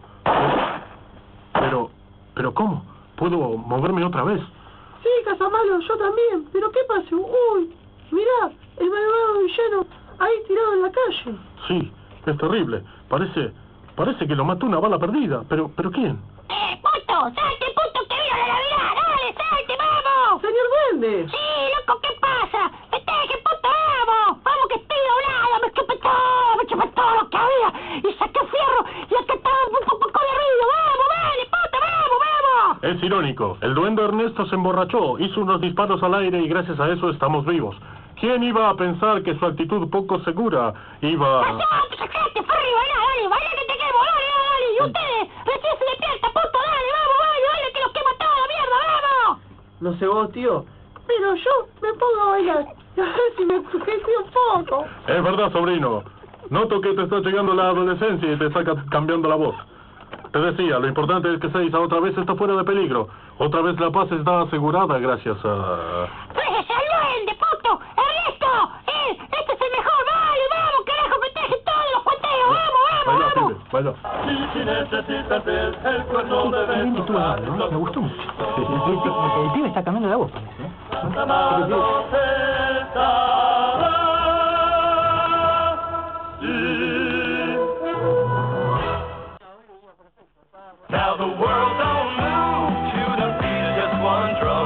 pero, pero ¿cómo? ¿Puedo moverme otra vez? Sí, Casamalo, yo también. ¿Pero qué pasó? Uy, mirá, el malvado villano ahí tirado en la calle. Sí, es terrible. Parece, parece que lo mató una bala perdida. Pero, ¿pero quién? ¡Eh, puto! ¡Salte, puto, que vino la Navidad! ¡Dale, salte, vamos! ¡Señor Duende! Sí, loco, ¿qué pasa? ¡Festeje, puto, vamos! ¡Vamos que estoy doblado! ¡Me chupé todo! ¡Me chupé todo lo que había! ¡Y saqué fierro! ¡Y acá estaba un poco de ruido! ¡Vamos, vale, puto, vamos, vamos! Es irónico. El duende Ernesto se emborrachó, hizo unos disparos al aire y gracias a eso estamos vivos. ¿Quién iba a pensar que su actitud poco segura iba... ¡No, pues sacate, Ferry! ¡Baila, dale! ¡Baila que te quemo! ¡Dale, dale! ¡Y ustedes! ¡Recién se despierta, puto! ¡Dale, vamos, vale! ¡Dale que los quema toda la mierda! ¡Vamos! No sé vos, tío, pero yo me pongo a bailar. A ver si me sujeté un poco. Es verdad, sobrino. Noto que te está llegando la adolescencia y te está ca- cambiando la voz. Te decía, lo importante es que Ezeiza otra vez está fuera de peligro. Otra vez la paz está asegurada gracias a... ¡Pues al duende, puto! ¡Ernesto! ¡Eh! ¡Este es el mejor! ¡Vale, vamos, carajo! ¡Festeje todos los cuenteos! ¡Vamos, Baila, vamos, pibe, vamos! baila. Y si necesitas ver el cuerno de Qué bien que estuvo hablando, ¿no? Me gustó mucho. El, el- el pibe está cambiando la voz, parece. ¿eh? Santa Mano estará.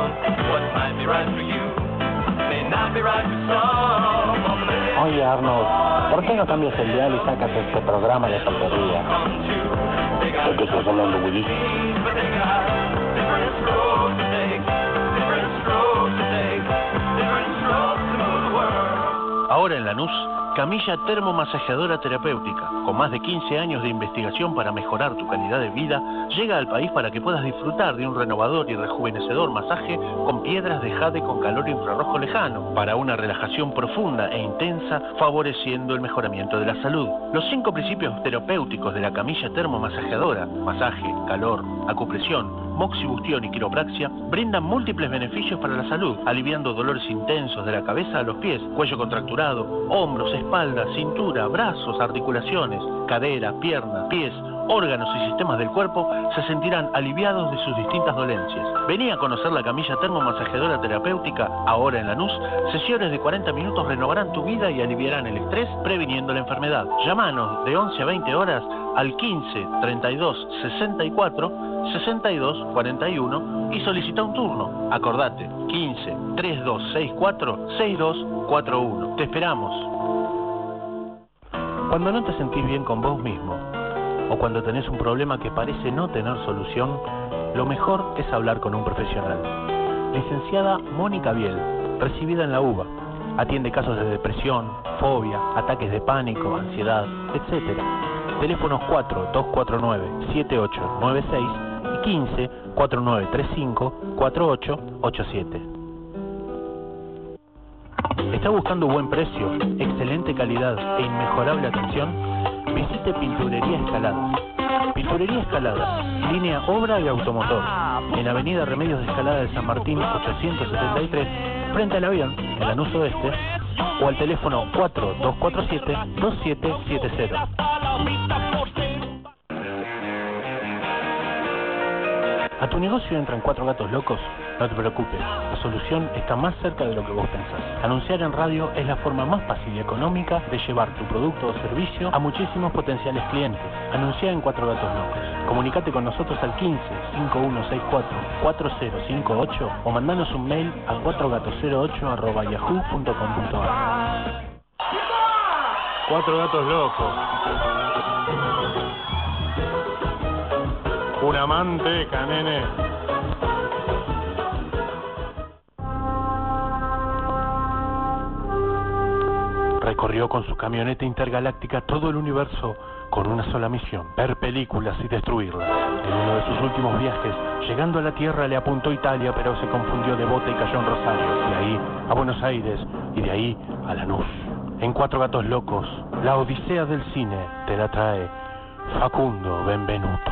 What might be right for you may not be right for some. Oye, Arnold, ¿por qué no cambias el dial y sacas este programa de soltería? ¿De qué estás hablando, Willy? Ahora en Lanús, camilla termomasajeadora terapéutica, con más de quince años de investigación para mejorar tu calidad de vida, llega al país para que puedas disfrutar de un renovador y rejuvenecedor masaje con piedras de jade con calor infrarrojo lejano, para una relajación profunda e intensa, favoreciendo el mejoramiento de la salud. Los cinco principios terapéuticos de la camilla termomasajeadora, masaje, calor, acupresión, moxibustión y quiropraxia, brindan múltiples beneficios para la salud, aliviando dolores intensos de la cabeza a los pies, cuello contracturado, hombros, espalda, cintura, brazos, articulaciones, cadera, piernas, pies, órganos y sistemas del cuerpo se sentirán aliviados de sus distintas dolencias. Vení a conocer la camilla termomasajeadora terapéutica, ahora en Lanús. Sesiones de cuarenta minutos renovarán tu vida y aliviarán el estrés, previniendo la enfermedad. Llámanos de once a veinte horas al quince, treinta y dos, sesenta y cuatro, sesenta y dos, cuarenta y uno y solicita un turno. Acordate, quince, treinta y dos sesenta y cuatro, sesenta y dos cuarenta y uno. Te esperamos. Cuando no te sentís bien con vos mismo, o cuando tenés un problema que parece no tener solución, lo mejor es hablar con un profesional. Licenciada Mónica Biel, recibida en la U B A, atiende casos de depresión, fobia, ataques de pánico, ansiedad, etcétera. Teléfonos cuatro dos cuatro nueve, siete ocho nueve seis y quince, cuatro nueve tres cinco, cuatro ocho ocho siete. ¿Está buscando buen precio, excelente calidad e inmejorable atención? Visite Pinturería Escalada. Pinturería Escalada, línea obra y automotor, en Avenida Remedios de Escalada de San Martín ochocientos setenta y tres, frente al avión, en Lanús Oeste, o al teléfono cuatro dos cuatro siete, dos siete siete cero. ¿A tu negocio entran cuatro gatos locos? No te preocupes, la solución está más cerca de lo que vos pensás. Anunciar en radio es la forma más fácil y económica de llevar tu producto o servicio a muchísimos potenciales clientes. Anuncia en Cuatro Gatos Locos. Comunicate con nosotros al quince, cincuenta y uno sesenta y cuatro, cuarenta cincuenta y ocho o mandanos un mail a cuatro gatos cero ocho arroba yahoo punto com punto ar. Cuatro Gatos Locos. Una manteca, nene. Recorrió con su camioneta intergaláctica todo el universo con una sola misión: ver películas y destruirlas. En uno de sus últimos viajes, llegando a la Tierra, le apuntó Italia, pero se confundió de bota y cayó en Rosario. De ahí a Buenos Aires y de ahí a Lanús. En Cuatro Gatos Locos, la odisea del cine te la trae Facundo Benvenuto.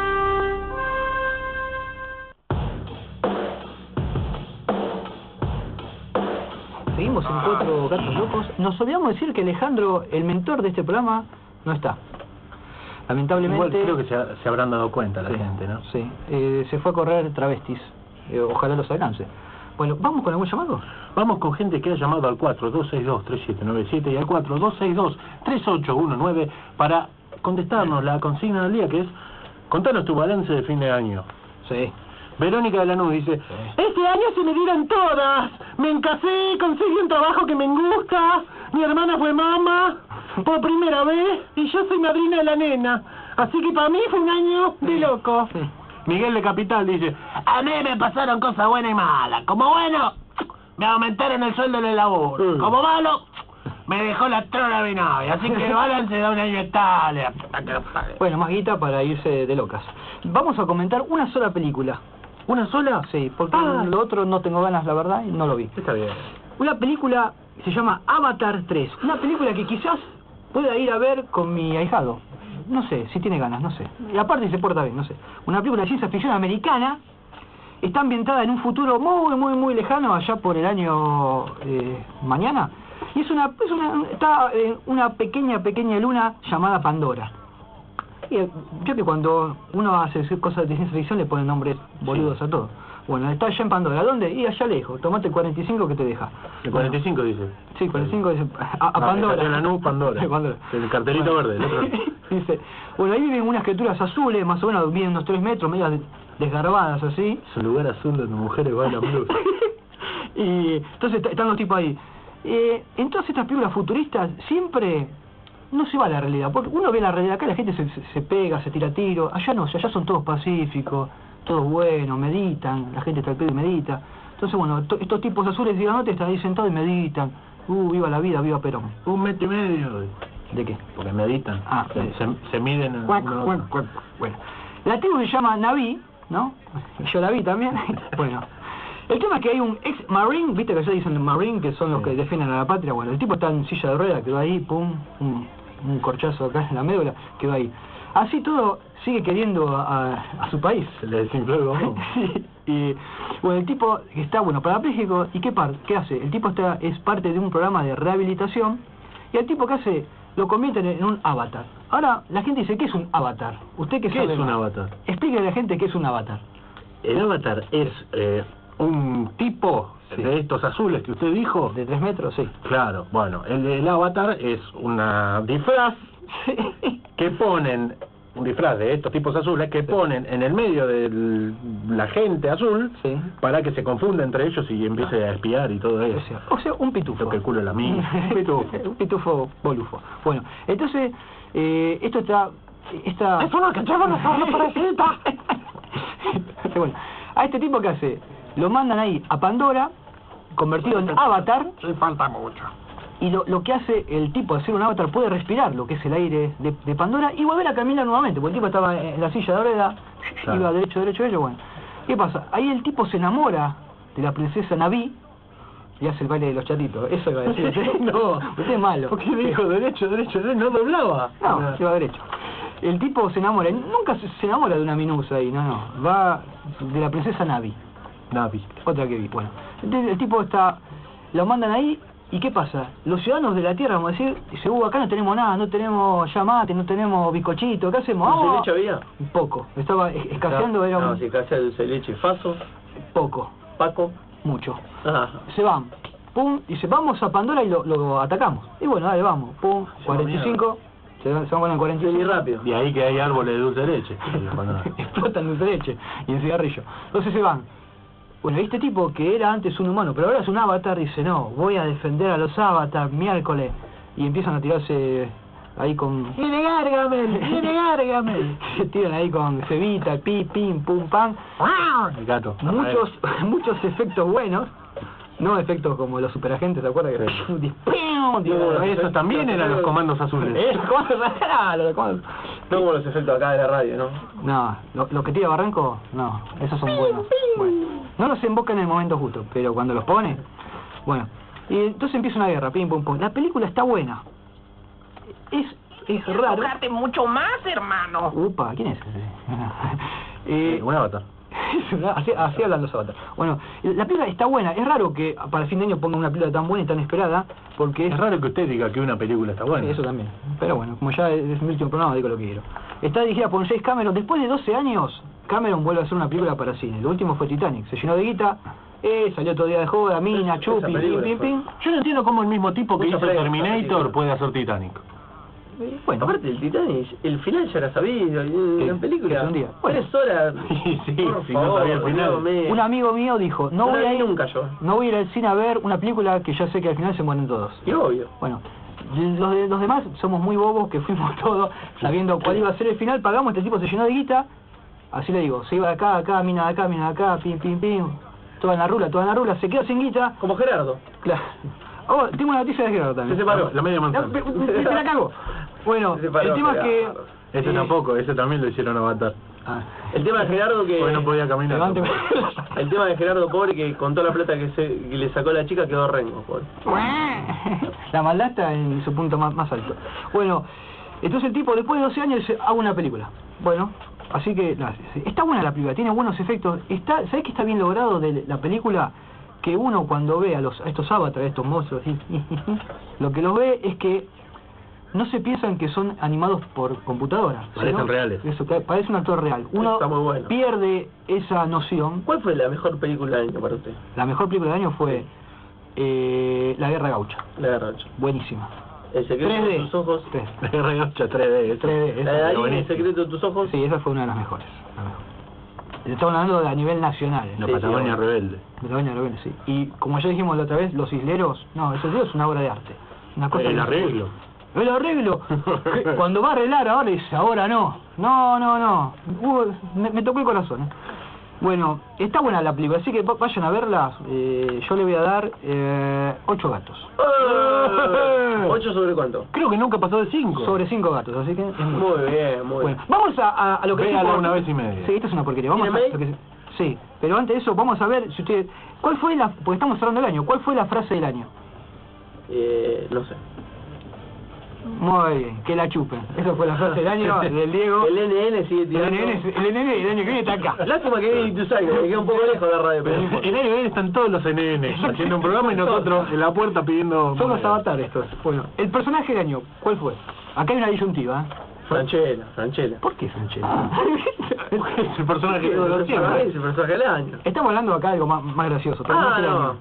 Seguimos en Cuatro Gatos Locos. Nos olvidamos decir que Alejandro, el mentor de este programa, no está. Lamentablemente... Igual creo que se, se habrán dado cuenta la sí, gente, ¿no? Sí. Eh, se fue a correr travestis. Eh, ojalá los alcance. Bueno, ¿vamos con algún llamado? Vamos con gente que ha llamado al cuatro dos seis dos, tres siete nueve siete y al cuatro dos seis dos, tres ocho uno nueve para contestarnos la consigna del día, que es: contanos tu balance de fin de año. Sí. Verónica de Lanús dice: sí. Este año se me dieron todas. Me encasé, conseguí un trabajo que me gusta. Mi hermana fue mamá por primera vez y yo soy madrina de la nena. Así que para mí fue un año de loco. Sí. Miguel de Capital dice: a mí me pasaron cosas buenas y malas. Como bueno, me aumentaron el sueldo en el laburo. Mm. Como malo, me dejó la trona mi novia. Así que el balance da un año estable. Bueno, más guita para irse de locas. Vamos a comentar una sola película. ¿Una sola? Sí, porque ah. lo otro no tengo ganas, la verdad, y no lo vi. Está bien. Una película se llama Avatar tres. Una película que quizás pueda ir a ver con mi ahijado. No sé, si tiene ganas, no sé. Y aparte se porta bien, no sé. Una película de ciencia ficción americana. Está ambientada en un futuro muy, muy, muy lejano, allá por el año eh, mañana. Y es una, es una, está en una pequeña, pequeña luna llamada Pandora. Y yo que cuando uno hace cosas de ciencia ficción le pone nombres boludos sí. a todo. Bueno, está allá en Pandora. ¿Dónde? Y allá lejos. Tomate el cuarenta y cinco que te deja. El cuarenta y cinco dice. Sí, cuarenta y cinco dice. A, a No, Pandora. en la nube, Pandora. Pandora. El cartelito Bueno. verde. El otro. Dice, bueno, ahí viven unas criaturas azules, más o menos viven unos tres metros, medias desgarbadas así. Es un lugar azul donde mujeres bailan blues. Y entonces est- están los tipos ahí. Eh, en todas estas películas futuristas siempre no se va a la realidad, porque uno ve la realidad acá, la gente se, se, se pega, se tira tiro, allá no, allá son todos pacíficos, todos buenos, meditan, la gente está al pedo y medita. Entonces bueno, to- estos tipos azules de grandotes están ahí sentados y meditan. Uh, viva la vida, viva Perón. Un metro y medio. ¿De qué? Porque meditan. Ah, se, se, se miden en Cuac, uno a cuac, otro. cuac. Bueno, la tribu se llama Naví, ¿no? Y yo la vi también. Bueno, el tema es que hay un ex marine, viste que ya dicen marine, que son los Sí. que defienden a la patria. Bueno, el tipo está en silla de ruedas, quedó ahí, pum, un, un corchazo acá en la médula, quedó ahí. Así todo sigue queriendo a, a su país. Se le desinfló el bombón. Sí, y bueno, el tipo está, bueno, parapléjico, ¿y qué, par qué hace? El tipo está es parte de un programa de rehabilitación, y el tipo que hace, lo convierten en un avatar. Ahora, la gente dice, ¿qué es un avatar? ¿Usted qué, ¿Qué sabe es un más? avatar? Explíquele a la gente qué es un avatar. El avatar es eh, un tipo Sí. de estos azules que usted dijo. ¿De tres metros? Sí. Claro, bueno, el, el avatar es una disfraz que ponen, un disfraz de estos tipos azules que ponen en el medio de la gente azul Sí. para que se confunda entre ellos y empiece a espiar y todo O eso. sea, o sea, un pitufo. Toque el culo a la mina. Un pitufo. Un pitufo bolufo. Bueno, entonces, eh, esto está... Esta... ¡Es uno que lleva una sorpresita! Bueno, a este tipo que hace, lo mandan ahí a Pandora, convertido en avatar, Sí, falta mucho. y lo, lo que hace el tipo de ser un avatar puede respirar lo que es el aire de, de Pandora y volver a caminar nuevamente, porque el tipo estaba en la silla de ruedas, Claro. iba derecho, derecho, derecho, bueno. ¿Qué pasa? Ahí el tipo se enamora de la princesa Naví y hace el baile de los chatitos. Eso iba a decir. ¿Usted? No. Usted es malo. ¿Por qué dijo derecho, derecho, derecho? No doblaba. No, se va derecho. El tipo se enamora, nunca se, se enamora de una minusa ahí, no, no. Va de la princesa Navi, Navi. otra que vi. Bueno, entonces el tipo está, lo mandan ahí, ¿y qué pasa? Los ciudadanos de la Tierra, vamos a decir, dicen, uh, acá no tenemos nada, no tenemos ya mate, no tenemos bizcochito, ¿qué hacemos? ¿Dulce de Vamos. leche había? Un poco, estaba es- escaseando, era No, un si escasea dulce de leche. Faso, poco, Paco. mucho. Ajá. Se van, pum, dice, vamos a Pandora y lo, lo atacamos. Y bueno, dale, vamos, pum, cuarenta y cinco, se van, se van con el cuarenta y Muy cinco. rápido. Y ahí que hay árboles de dulce de leche. Cuando- Explotan dulce de leche y en cigarrillo. Entonces se van. Bueno, este tipo que era antes un humano, pero ahora es un avatar, dice, no, voy a defender a los avatars miércoles. Y empiezan a tirarse ahí con... ¡Viene Gargamel! ¡Viene Gargamel! Se tiran ahí con cebita, pi, pim, pum, pam. El gato. Muchos, muchos efectos buenos. No efectos como los superagentes, ¿te acuerdas? Que Sí. ¡Pium! No, esos también eran los comandos azules. Eh, los comandos raros, los comandos- No como los efectos acá de la radio, ¿no? No, lo- los que tira Barranco, no, esos son buenos. Bueno, no los invoca en el momento justo, pero cuando los pone, bueno. Y entonces empieza una guerra, pim, pum, pum. La película está buena. Es, es raro. mucho más, hermano. Upa, ¿quién es ese? eh, Un avatar. así, así hablan los avatares. Bueno, la película está buena. Es raro que para el fin de año pongan una película tan buena y tan esperada, porque es... Es raro que usted diga que una película está buena. Sí, eso también. Pero bueno, como ya es mi último programa, digo lo que quiero. Está dirigida por James Cameron. Después de doce años, Cameron vuelve a hacer una película para cine. Lo último fue Titanic. Se llenó de guita, eh, salió otro día de joda, mina, Esa chupi, pim, película pim, fue- pim. Yo no entiendo cómo el mismo tipo que Mucha hizo prensa, Terminator película. puede hacer Titanic. Eh, Bueno, Aparte del Titanic, el final ya era sabido, en la película. es un día. Tres horas. Sí, sí, por si no favor, sabía el final. Dios mío. un amigo mío dijo, no No voy la a vi ir nunca yo. no voy a ir al cine a ver una película que ya sé que al final se mueren todos. Y obvio. Bueno, los, de, los demás somos muy bobos que fuimos todos sabiendo cuál iba a ser el final, pagamos, este tipo se llenó de guita, así le digo, se iba de acá, acá, mina de acá, mina de acá, pim, pim, pim, toda en la rula, toda en la rula, se quedó sin guita. Como Gerardo. Claro. Oh, tengo una noticia de Gerardo también. Se separó. La media manzana. No, pe- pe- te la cago. Bueno, Se separó, el tema es que... Gerardo. Ese eh, tampoco, ese también lo hicieron avatar. ah, El tema de Gerardo que... Porque no podía caminar. levante- tampoco. El tema de Gerardo, pobre, que con toda la plata que, se, que le sacó la chica quedó rengo, pobre. La maldad está en su punto más, más alto. Bueno, entonces el tipo después de doce años dice, hago una película. Bueno, así que la hace. Está buena la película, tiene buenos efectos. Está, ¿sabés qué está bien logrado de la película? Que uno cuando ve a, los, a estos avatares, a estos monstruos, y- lo que los ve es que no se piensan que son animados por computadora. Parecen sino- reales. Eso, que parece un actor real. Uno Está muy bueno. pierde esa noción. ¿Cuál fue la mejor película del año para usted? La mejor película del año fue eh, La Guerra Gaucha. La Guerra Gaucha. Buenísima. El secreto tres D. de tus ojos. tres. La Guerra Gaucha tres D. tres D, esa La de fue Dalí, El buenísima. secreto de tus ojos. Sí, esa fue una de las mejores. La mejor. Estamos hablando de a nivel nacional. La Sí, Patagonia sí, Rebelde. Patagonia Rebelde, sí. Y como ya dijimos la otra vez, Los Isleros, no, Los Isleros es una obra de arte. Una cosa El que- arreglo. El arreglo. Cuando va a arreglar ahora dice, ahora no. No, no, no. Uh, me, me tocó el corazón. ¿eh? Bueno, está buena la película, así que va- vayan a verla. Eh, yo le voy a dar eh, ocho gatos. ¡Eh! ¿Ocho sobre cuánto? Creo que nunca pasó de cinco. Sobre cinco gatos, así que es muy Muy bien, muy bueno. bien. Vamos a, a, a lo que Véala sí puedo- una vez y media. Sí, esto es una porquería. Vamos a ¿Tiene lo que- Sí, pero antes de eso vamos a ver si usted ¿cuál fue la porque estamos cerrando el año? ¿Cuál fue la frase del año? Eh, no sé. Muy bien, que la chupen. Esa fue la frase del año del Diego. El N N sigue El tirando. N N, el N N el año que viene está acá. Lástima que viene Ituzaingó, me queda un poco lejos la radio, pero no importa. En el N N están todos los N N haciendo un programa y nosotros en la puerta pidiendo... Son los avatares estos. Bueno, el personaje del año, ¿cuál fue? Acá hay una disyuntiva, ¿eh? Franchella, Franchella. ¿Por qué Franchella? Es el personaje de ¿Qué? los Ah, es el personaje del año. Estamos hablando acá de algo más, más gracioso. pero Ah, del no. año.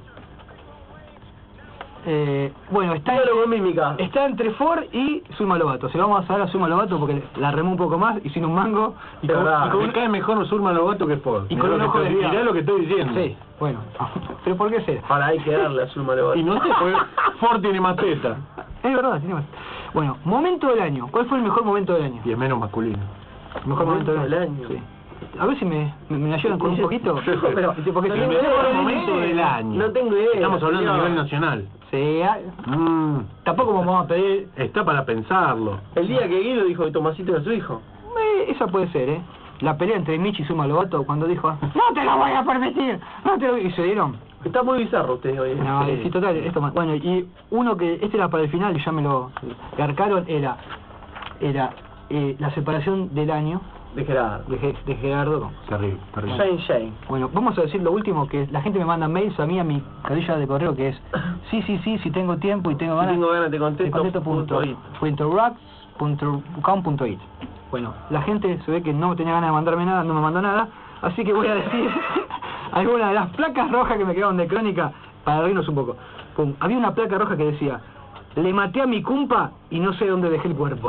Eh, bueno, está, Diálogo mímica. está entre Ford y Zulma Lobato. Se lo vamos a dar a Zulma Lobato porque la remó un poco más y sin un mango. Y Es verdad. y con Me un- cae mejor Zulma Lobato que Ford. Y Mirá con lo un que ojo estoy- de mirá lo que estoy diciendo. Sí, bueno. ¿Pero por qué será? Para hay que darle a Zulma Lobato. Y no sé, porque Ford tiene más teta. Es verdad, tiene más. Bueno, momento del año. ¿Cuál fue el mejor momento del año? Y es menos masculino. El mejor momento del año. Sí. A ver si me, me, me ayudan con un poquito. Pero, porque no si tengo me- idea, mejor no momento tengo del idea. año. No tengo idea. Estamos hablando a señor. Mm. nivel nacional. Sí, ah, Mm, tampoco vamos a pedir está para pensarlo. El día que Guido dijo que Tomasito era su hijo. Eh, esa puede ser, ¿eh? La pelea entre Michi y Zulma Lobato cuando dijo, no te lo voy a permitir, no te lo... Y se dieron. Está muy bizarro usted hoy. No, Sí. sí, total, esto más. Bueno, y uno que, este era para el final y ya me lo garcaron, era, era eh, la separación del año De Gerardo. de, Ge- de Gerardo con... Terrible, terrible. Shane Shane. Bueno, vamos a decir lo último, que la gente me manda mails a mí, a mi casilla de correo, que es, sí, sí, sí, si tengo tiempo y tengo Si ganas, tengo ganas te te contesto. contesto punto, punto it. punto rocks punto com punto it. Bueno, la gente se ve que no tenía ganas de mandarme nada, no me mandó nada, así que voy a decir algunas de las placas rojas que me quedaron de crónica para reírnos un poco. Pum, había una placa roja que decía, le maté a mi cumpa y no sé dónde dejé el cuerpo.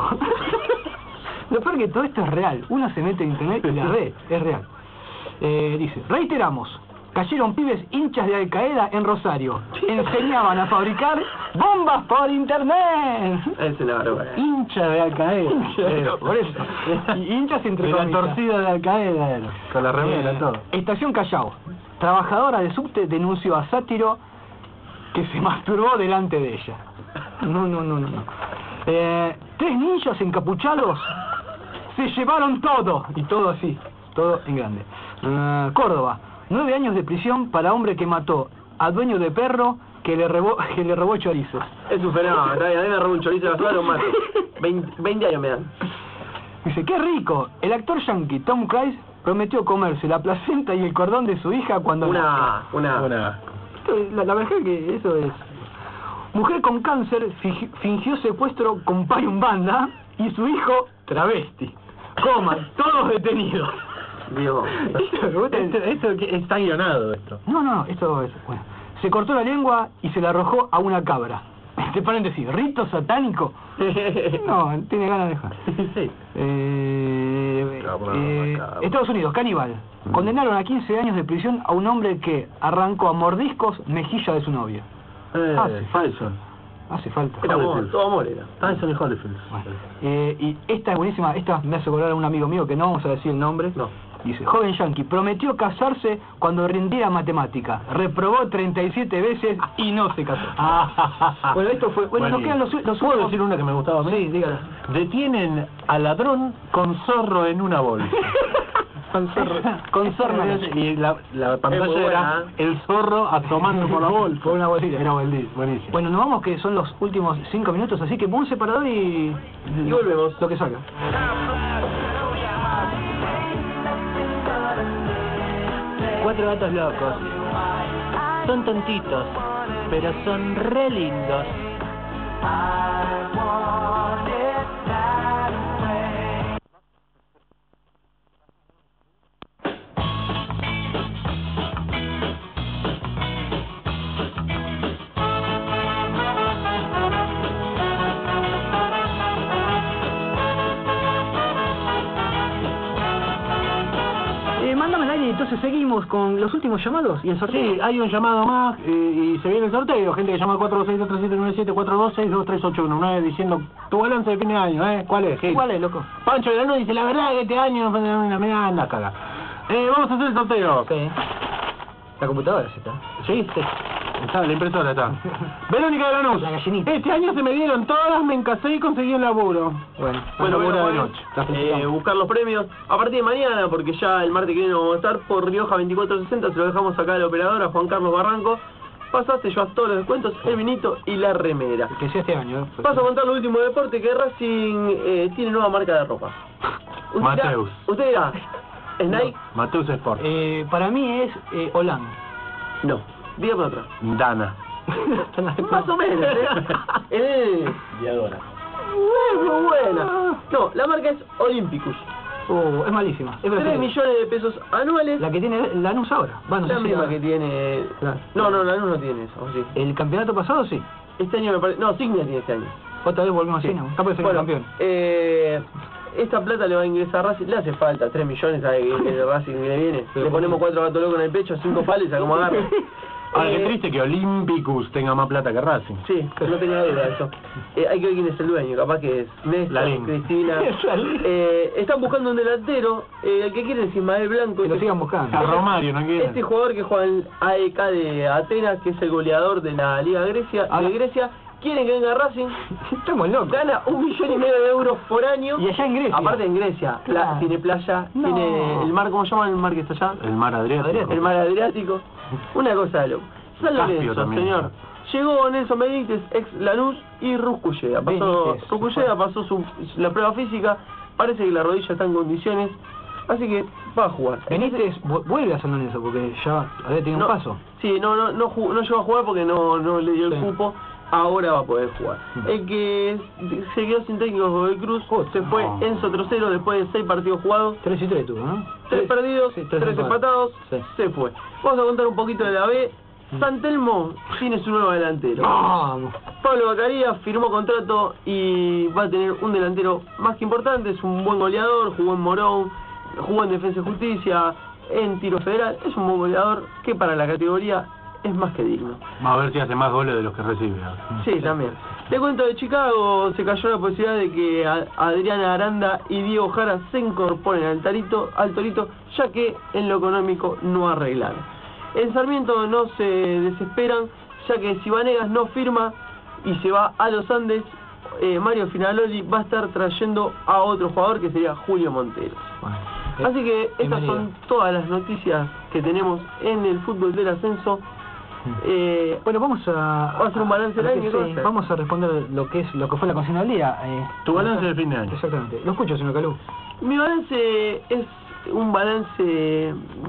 Lo peor que todo esto es real, uno se mete en internet y la ve, es real. Eh, dice, reiteramos, cayeron pibes hinchas de Al Qaeda en Rosario, enseñaban a fabricar bombas por internet. Ese es la verdad. Hincha de Al Qaeda. Eh, por eso. Y hinchas entre De la comillas. torcida de Al Qaeda era. Con la remera, Eh, todo. Estación Callao. Trabajadora de subte denunció a sátiro que se masturbó delante de ella. No, no, no, no. no. Eh, tres ninjas encapuchados se llevaron todo. Y todo así. Todo en grande. Eh, Córdoba. Nueve años de prisión para hombre que mató a dueño de perro que le robó, que le robó chorizos. Es un fenómeno. Está bien, a mí me robó un chorizo de la flor, lo mato. veinte, veinte años me dan. Dice, qué rico. El actor yankee Tom Cruise prometió comerse la placenta y el cordón de su hija cuando Una, nació. una, Una... Esto es- La, la verdad que eso es... Mujer con cáncer fingi- fingió secuestro con Payum Banda y su hijo travesti. Coma, todos detenidos. Dios. Esto, esto que- está guionado esto. No, no, esto es... Bueno. Se cortó la lengua y se la arrojó a una cabra. Entre paréntesis, ¿rito satánico? No, tiene ganas de dejar. Sí. Eh, Cabra, eh, cabra. Estados Unidos, caníbal. Condenaron a quince años de prisión a un hombre que arrancó a mordiscos mejilla de su novia. Eh, Ah, sí. Tyson. Hace falta. Era amor, todo amor era. Tyson y Holyfield. Bueno, eh, y esta es buenísima, esta me hace acordar a un amigo mío que no vamos a decir el nombre. No. Dice, joven yankee, prometió casarse cuando rindiera matemática. Reprobó treinta y siete veces y no se casó. Bueno, esto fue... Bueno, nos quedan los, los ¿Puedo últimos- decir una que me gustaba a mí? Sí, dígala. Detienen al ladrón con zorro en una bolsa. Con zorro. Con zorro. Y la, la muy pantalla buena, era ¿eh? el zorro asomando por la bolsa. Por una bolsita. Era buenísimo. buenísimo. Bueno, nos vamos que son los últimos cinco minutos, así que un separador y... Y volvemos. Lo que salga. Cuatro gatos locos. Son tontitos, pero son re lindos. Mándame al aire, entonces seguimos con los últimos llamados y el sorteo. Sí, hay un llamado más eh, y se viene el sorteo. Gente que llama al cuatro dos seis dos tres siete nueve siete, cuatro dos seis dos tres ocho uno nueve diciendo tu balance de fin de año, ¿eh? ¿Cuál es? ¿Cuál es, loco? Pancho de la Luz dice, la verdad que este año no me anda a cagar. Eh, vamos a hacer el sorteo. Sí. La computadora sí está. Sí, sí. Está, la impresora está. Verónica de Lanús. La gallinita. Este año se me dieron todas, me encasé y conseguí un laburo. Bueno, Bueno, laburo bueno, de bueno, noche. eh, buscar los premios a partir de mañana, porque ya el martes que viene vamos a estar por Rioja veinticuatro sesenta, se lo dejamos acá al operador, a Juan Carlos Barranco. Pasaste, llevas todos los descuentos, el vinito y la remera. Que sea este año. ¿eh? Paso a contar lo último deporte, que Racing eh, tiene nueva marca de ropa. Usted dirá- Mateus. Usted dirá, ¿es Nike? Mateus Sport. Eh, para mí es eh, Holland. No, dígame otra. Dana. Más o menos, ¿eh? eh Diadora. muy buena. No, la marca es Olympicus. Oh, es malísima. Es tres brasileña. millones de pesos anuales. La que tiene Lanús ahora. Bueno, La sí, misma sí, que tiene... Claro. No, no, Lanús no tiene eso, ¿o sí? El campeonato pasado sí. Este año me parece... No, Signia tiene este año. Otra vez volvemos Sí. a Cine. Capaz de ser Bueno, campeón. eh, esta plata le va a ingresar a Racing, le hace falta tres millones, ¿sabe que que el Racing le viene? Le ponemos cuatro gatos locos en el pecho, cinco palos y a como agarra. Ahora, qué Eh, triste que Olympicus tenga más plata que Racing. Sí, no tenía duda de eso. Eh, hay que ver quién es el dueño, capaz que es Néstor, Lalín. Cristina. Eh, están buscando un delantero, eh, el que quieren es Ismael Blanco. Que lo Este- sigan buscando. A Romario, ¿no quieren? Este jugador que juega en A E K de Atenas, que es el goleador de la Liga Grecia, Ah. de Grecia, quieren que venga a Racing, Estamos locos. gana un millón y medio de euros por año. Y allá en Grecia. Aparte en Grecia, pla- Claro. tiene playa, No. tiene el mar, ¿cómo se llama el mar que está allá? El mar Adriático. El mar Adriático. Una cosa de loco. San Caspio Lorenzo, también. señor. Llegó Nelson Benítez, ex Lanús, y Rusculleda. Pasó, Benítez. Rusculleda pasó su, la prueba física, parece que la rodilla está en condiciones, así que va a jugar. Benítez vu- vuelve a San Lorenzo porque ya había tenido No, un paso. Sí, no, no, no, jugó- no llegó a jugar porque no, no le dio el Sí. cupo. Ahora va a poder jugar. Mm. El que se quedó sin técnico Godoy Cruz se fue no. Enzo Trocero después de seis partidos jugados. tres y tres tuvo, ¿no? Tres Sí. perdidos, Sí, tres, empates. empatados, Sí. se fue. Vamos a contar un poquito de la B. San Telmo tiene su nuevo delantero. Vamos. Pablo Bacaría firmó contrato y va a tener un delantero más que importante. Es un buen goleador, jugó en Morón, jugó en Defensa y Justicia, en Tiro Federal. Es un buen goleador que para la categoría es más que digno. Vamos a ver si hace más goles de los que recibe. Sí, también. Te cuento de Chicago, se cayó la posibilidad de que a- Adriana Aranda y Diego Jara se incorporen al, tarito, al Torito, ya que en lo económico no arreglaron. En Sarmiento no se desesperan, ya que si Vanegas no firma y se va a los Andes, eh, Mario Finaloli va a estar trayendo a otro jugador que sería Julio Monteros. Bueno, Así que estas bienvenido. son todas las noticias que tenemos en el fútbol del ascenso. Eh, Bueno, vamos a... Vamos a hacer un balance del a- año, sí, ¿qué vamos a hacer? vamos a responder lo que es lo que fue la consigna del día. Eh, Tu balance de fin de año. Exactamente. Lo escucho, señor Calú. Mi balance es un balance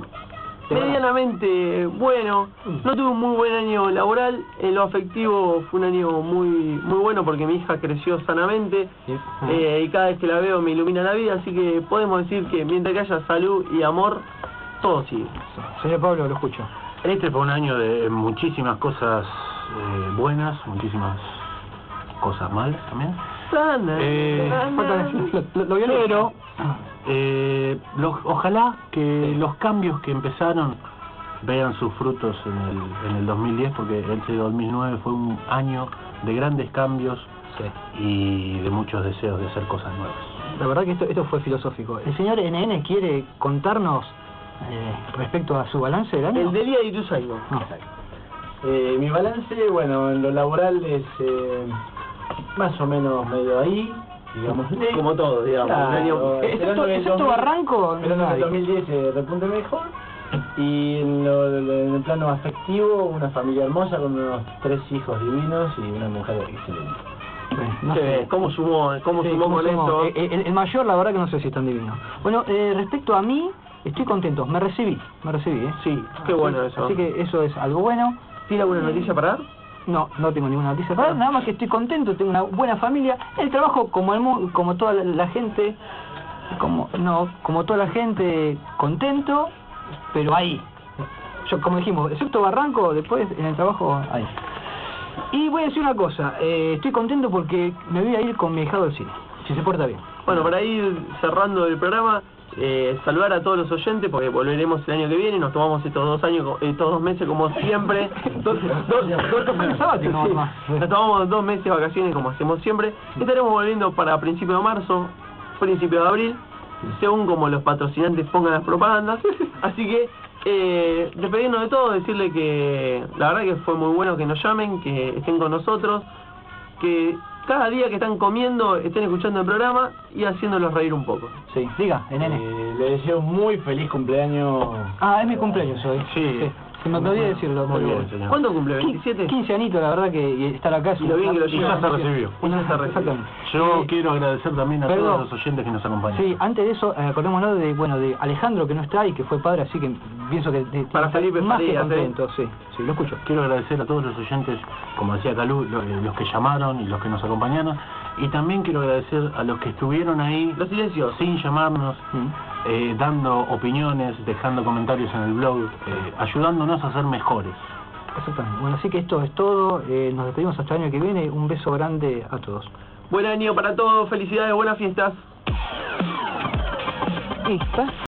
medianamente bueno. No tuve un muy buen año laboral. En lo afectivo fue un año muy muy bueno porque mi hija creció sanamente. Sí. Eh, y cada vez que la veo me ilumina la vida. Así que podemos decir que mientras que haya salud y amor, todo sigue. Señor Pablo, lo escucho. Este fue un año de muchísimas cosas eh, buenas, muchísimas cosas malas también. Sana, Eh, sana. Lo, lo, lo violento. Pero eh, lo- ojalá que los cambios que empezaron vean sus frutos en el, en el dos mil diez, porque ese dos mil nueve fue un año de grandes cambios Sí. y de muchos deseos de hacer cosas nuevas. La verdad que esto, esto fue filosófico. ¿El señor N N quiere contarnos eh, respecto a su balance del año? El de Lía y Ituzaingó. No. Eh, mi balance, bueno, en lo laboral es eh, más o menos medio ahí, digamos. Como todo, digamos. Claro, Un año- Excepto, esperando que el excepto dos mil Barranco, Esperando que el nadie. dos mil diez se repunte mejor. Y en, lo- en el plano afectivo, una familia hermosa con unos tres hijos divinos y una mujer excelente. No Sí, sé. ¿Cómo sumó, cómo Sí, sumó ¿cómo con sumó? esto? Eh, El, el mayor, la verdad que no sé si es tan divino. Bueno, eh, respecto a mí, estoy contento. Me recibí, me recibí, ¿eh? Sí, qué bueno Así- eso. Así que eso es algo bueno. ¿Tiene alguna noticia para dar? No, no tengo ninguna noticia para dar, nada más que estoy contento, tengo una buena familia, el trabajo como el mu- como toda la, la gente, como no, como toda la gente contento, pero ahí. Yo como dijimos, excepto Barranco, después en el trabajo ahí. Y voy a decir una cosa, eh, estoy contento porque me voy a ir con mi hijado al cine, si se porta bien. Bueno, para ir cerrando el programa, eh, saludar a todos los oyentes porque volveremos el año que viene, nos tomamos estos dos años, co- estos dos meses como siempre, dos, dos, dos meses sabáticos, sí. Nos tomamos dos meses de vacaciones como hacemos siempre, estaremos volviendo para principios de marzo, principios de abril, según como los patrocinantes pongan las propagandas, así que eh, despedirnos de todo, decirle que la verdad que fue muy bueno que nos llamen, que estén con nosotros, que cada día que están comiendo estén escuchando el programa y haciéndolos reír un poco. Sí, diga, el nene. Eh, le deseo muy feliz cumpleaños. Ah, es mi cumpleaños hoy. Sí. Se me olvidó decirlo. Muy pero- bien, señor. ¿Cuándo cumple? ¿veintisiete? quince anitos, la verdad que y estar acá es Y lo bien que lo lleva. Ya se recibió. Una Exactamente. Yo Eh, quiero agradecer también a perdón. todos los oyentes que nos acompañan. Sí, antes de eso, eh, acordémonos de, bueno, de Alejandro que no está y que fue padre, así que pienso que de, Para Felipe más que Farías, contento, sí, sí, lo escucho. Quiero agradecer a todos los oyentes, como decía Calú, lo- los que llamaron y los que nos acompañaron. Y también quiero agradecer a los que estuvieron ahí, Los silencios. sin llamarnos, Mm. eh, dando opiniones, dejando comentarios en el blog, eh, ayudándonos a ser mejores. Exactamente. Bueno, así que esto es todo. Eh, nos despedimos hasta el año que viene. Un beso grande a todos. Buen año para todos, felicidades, buenas fiestas. Esta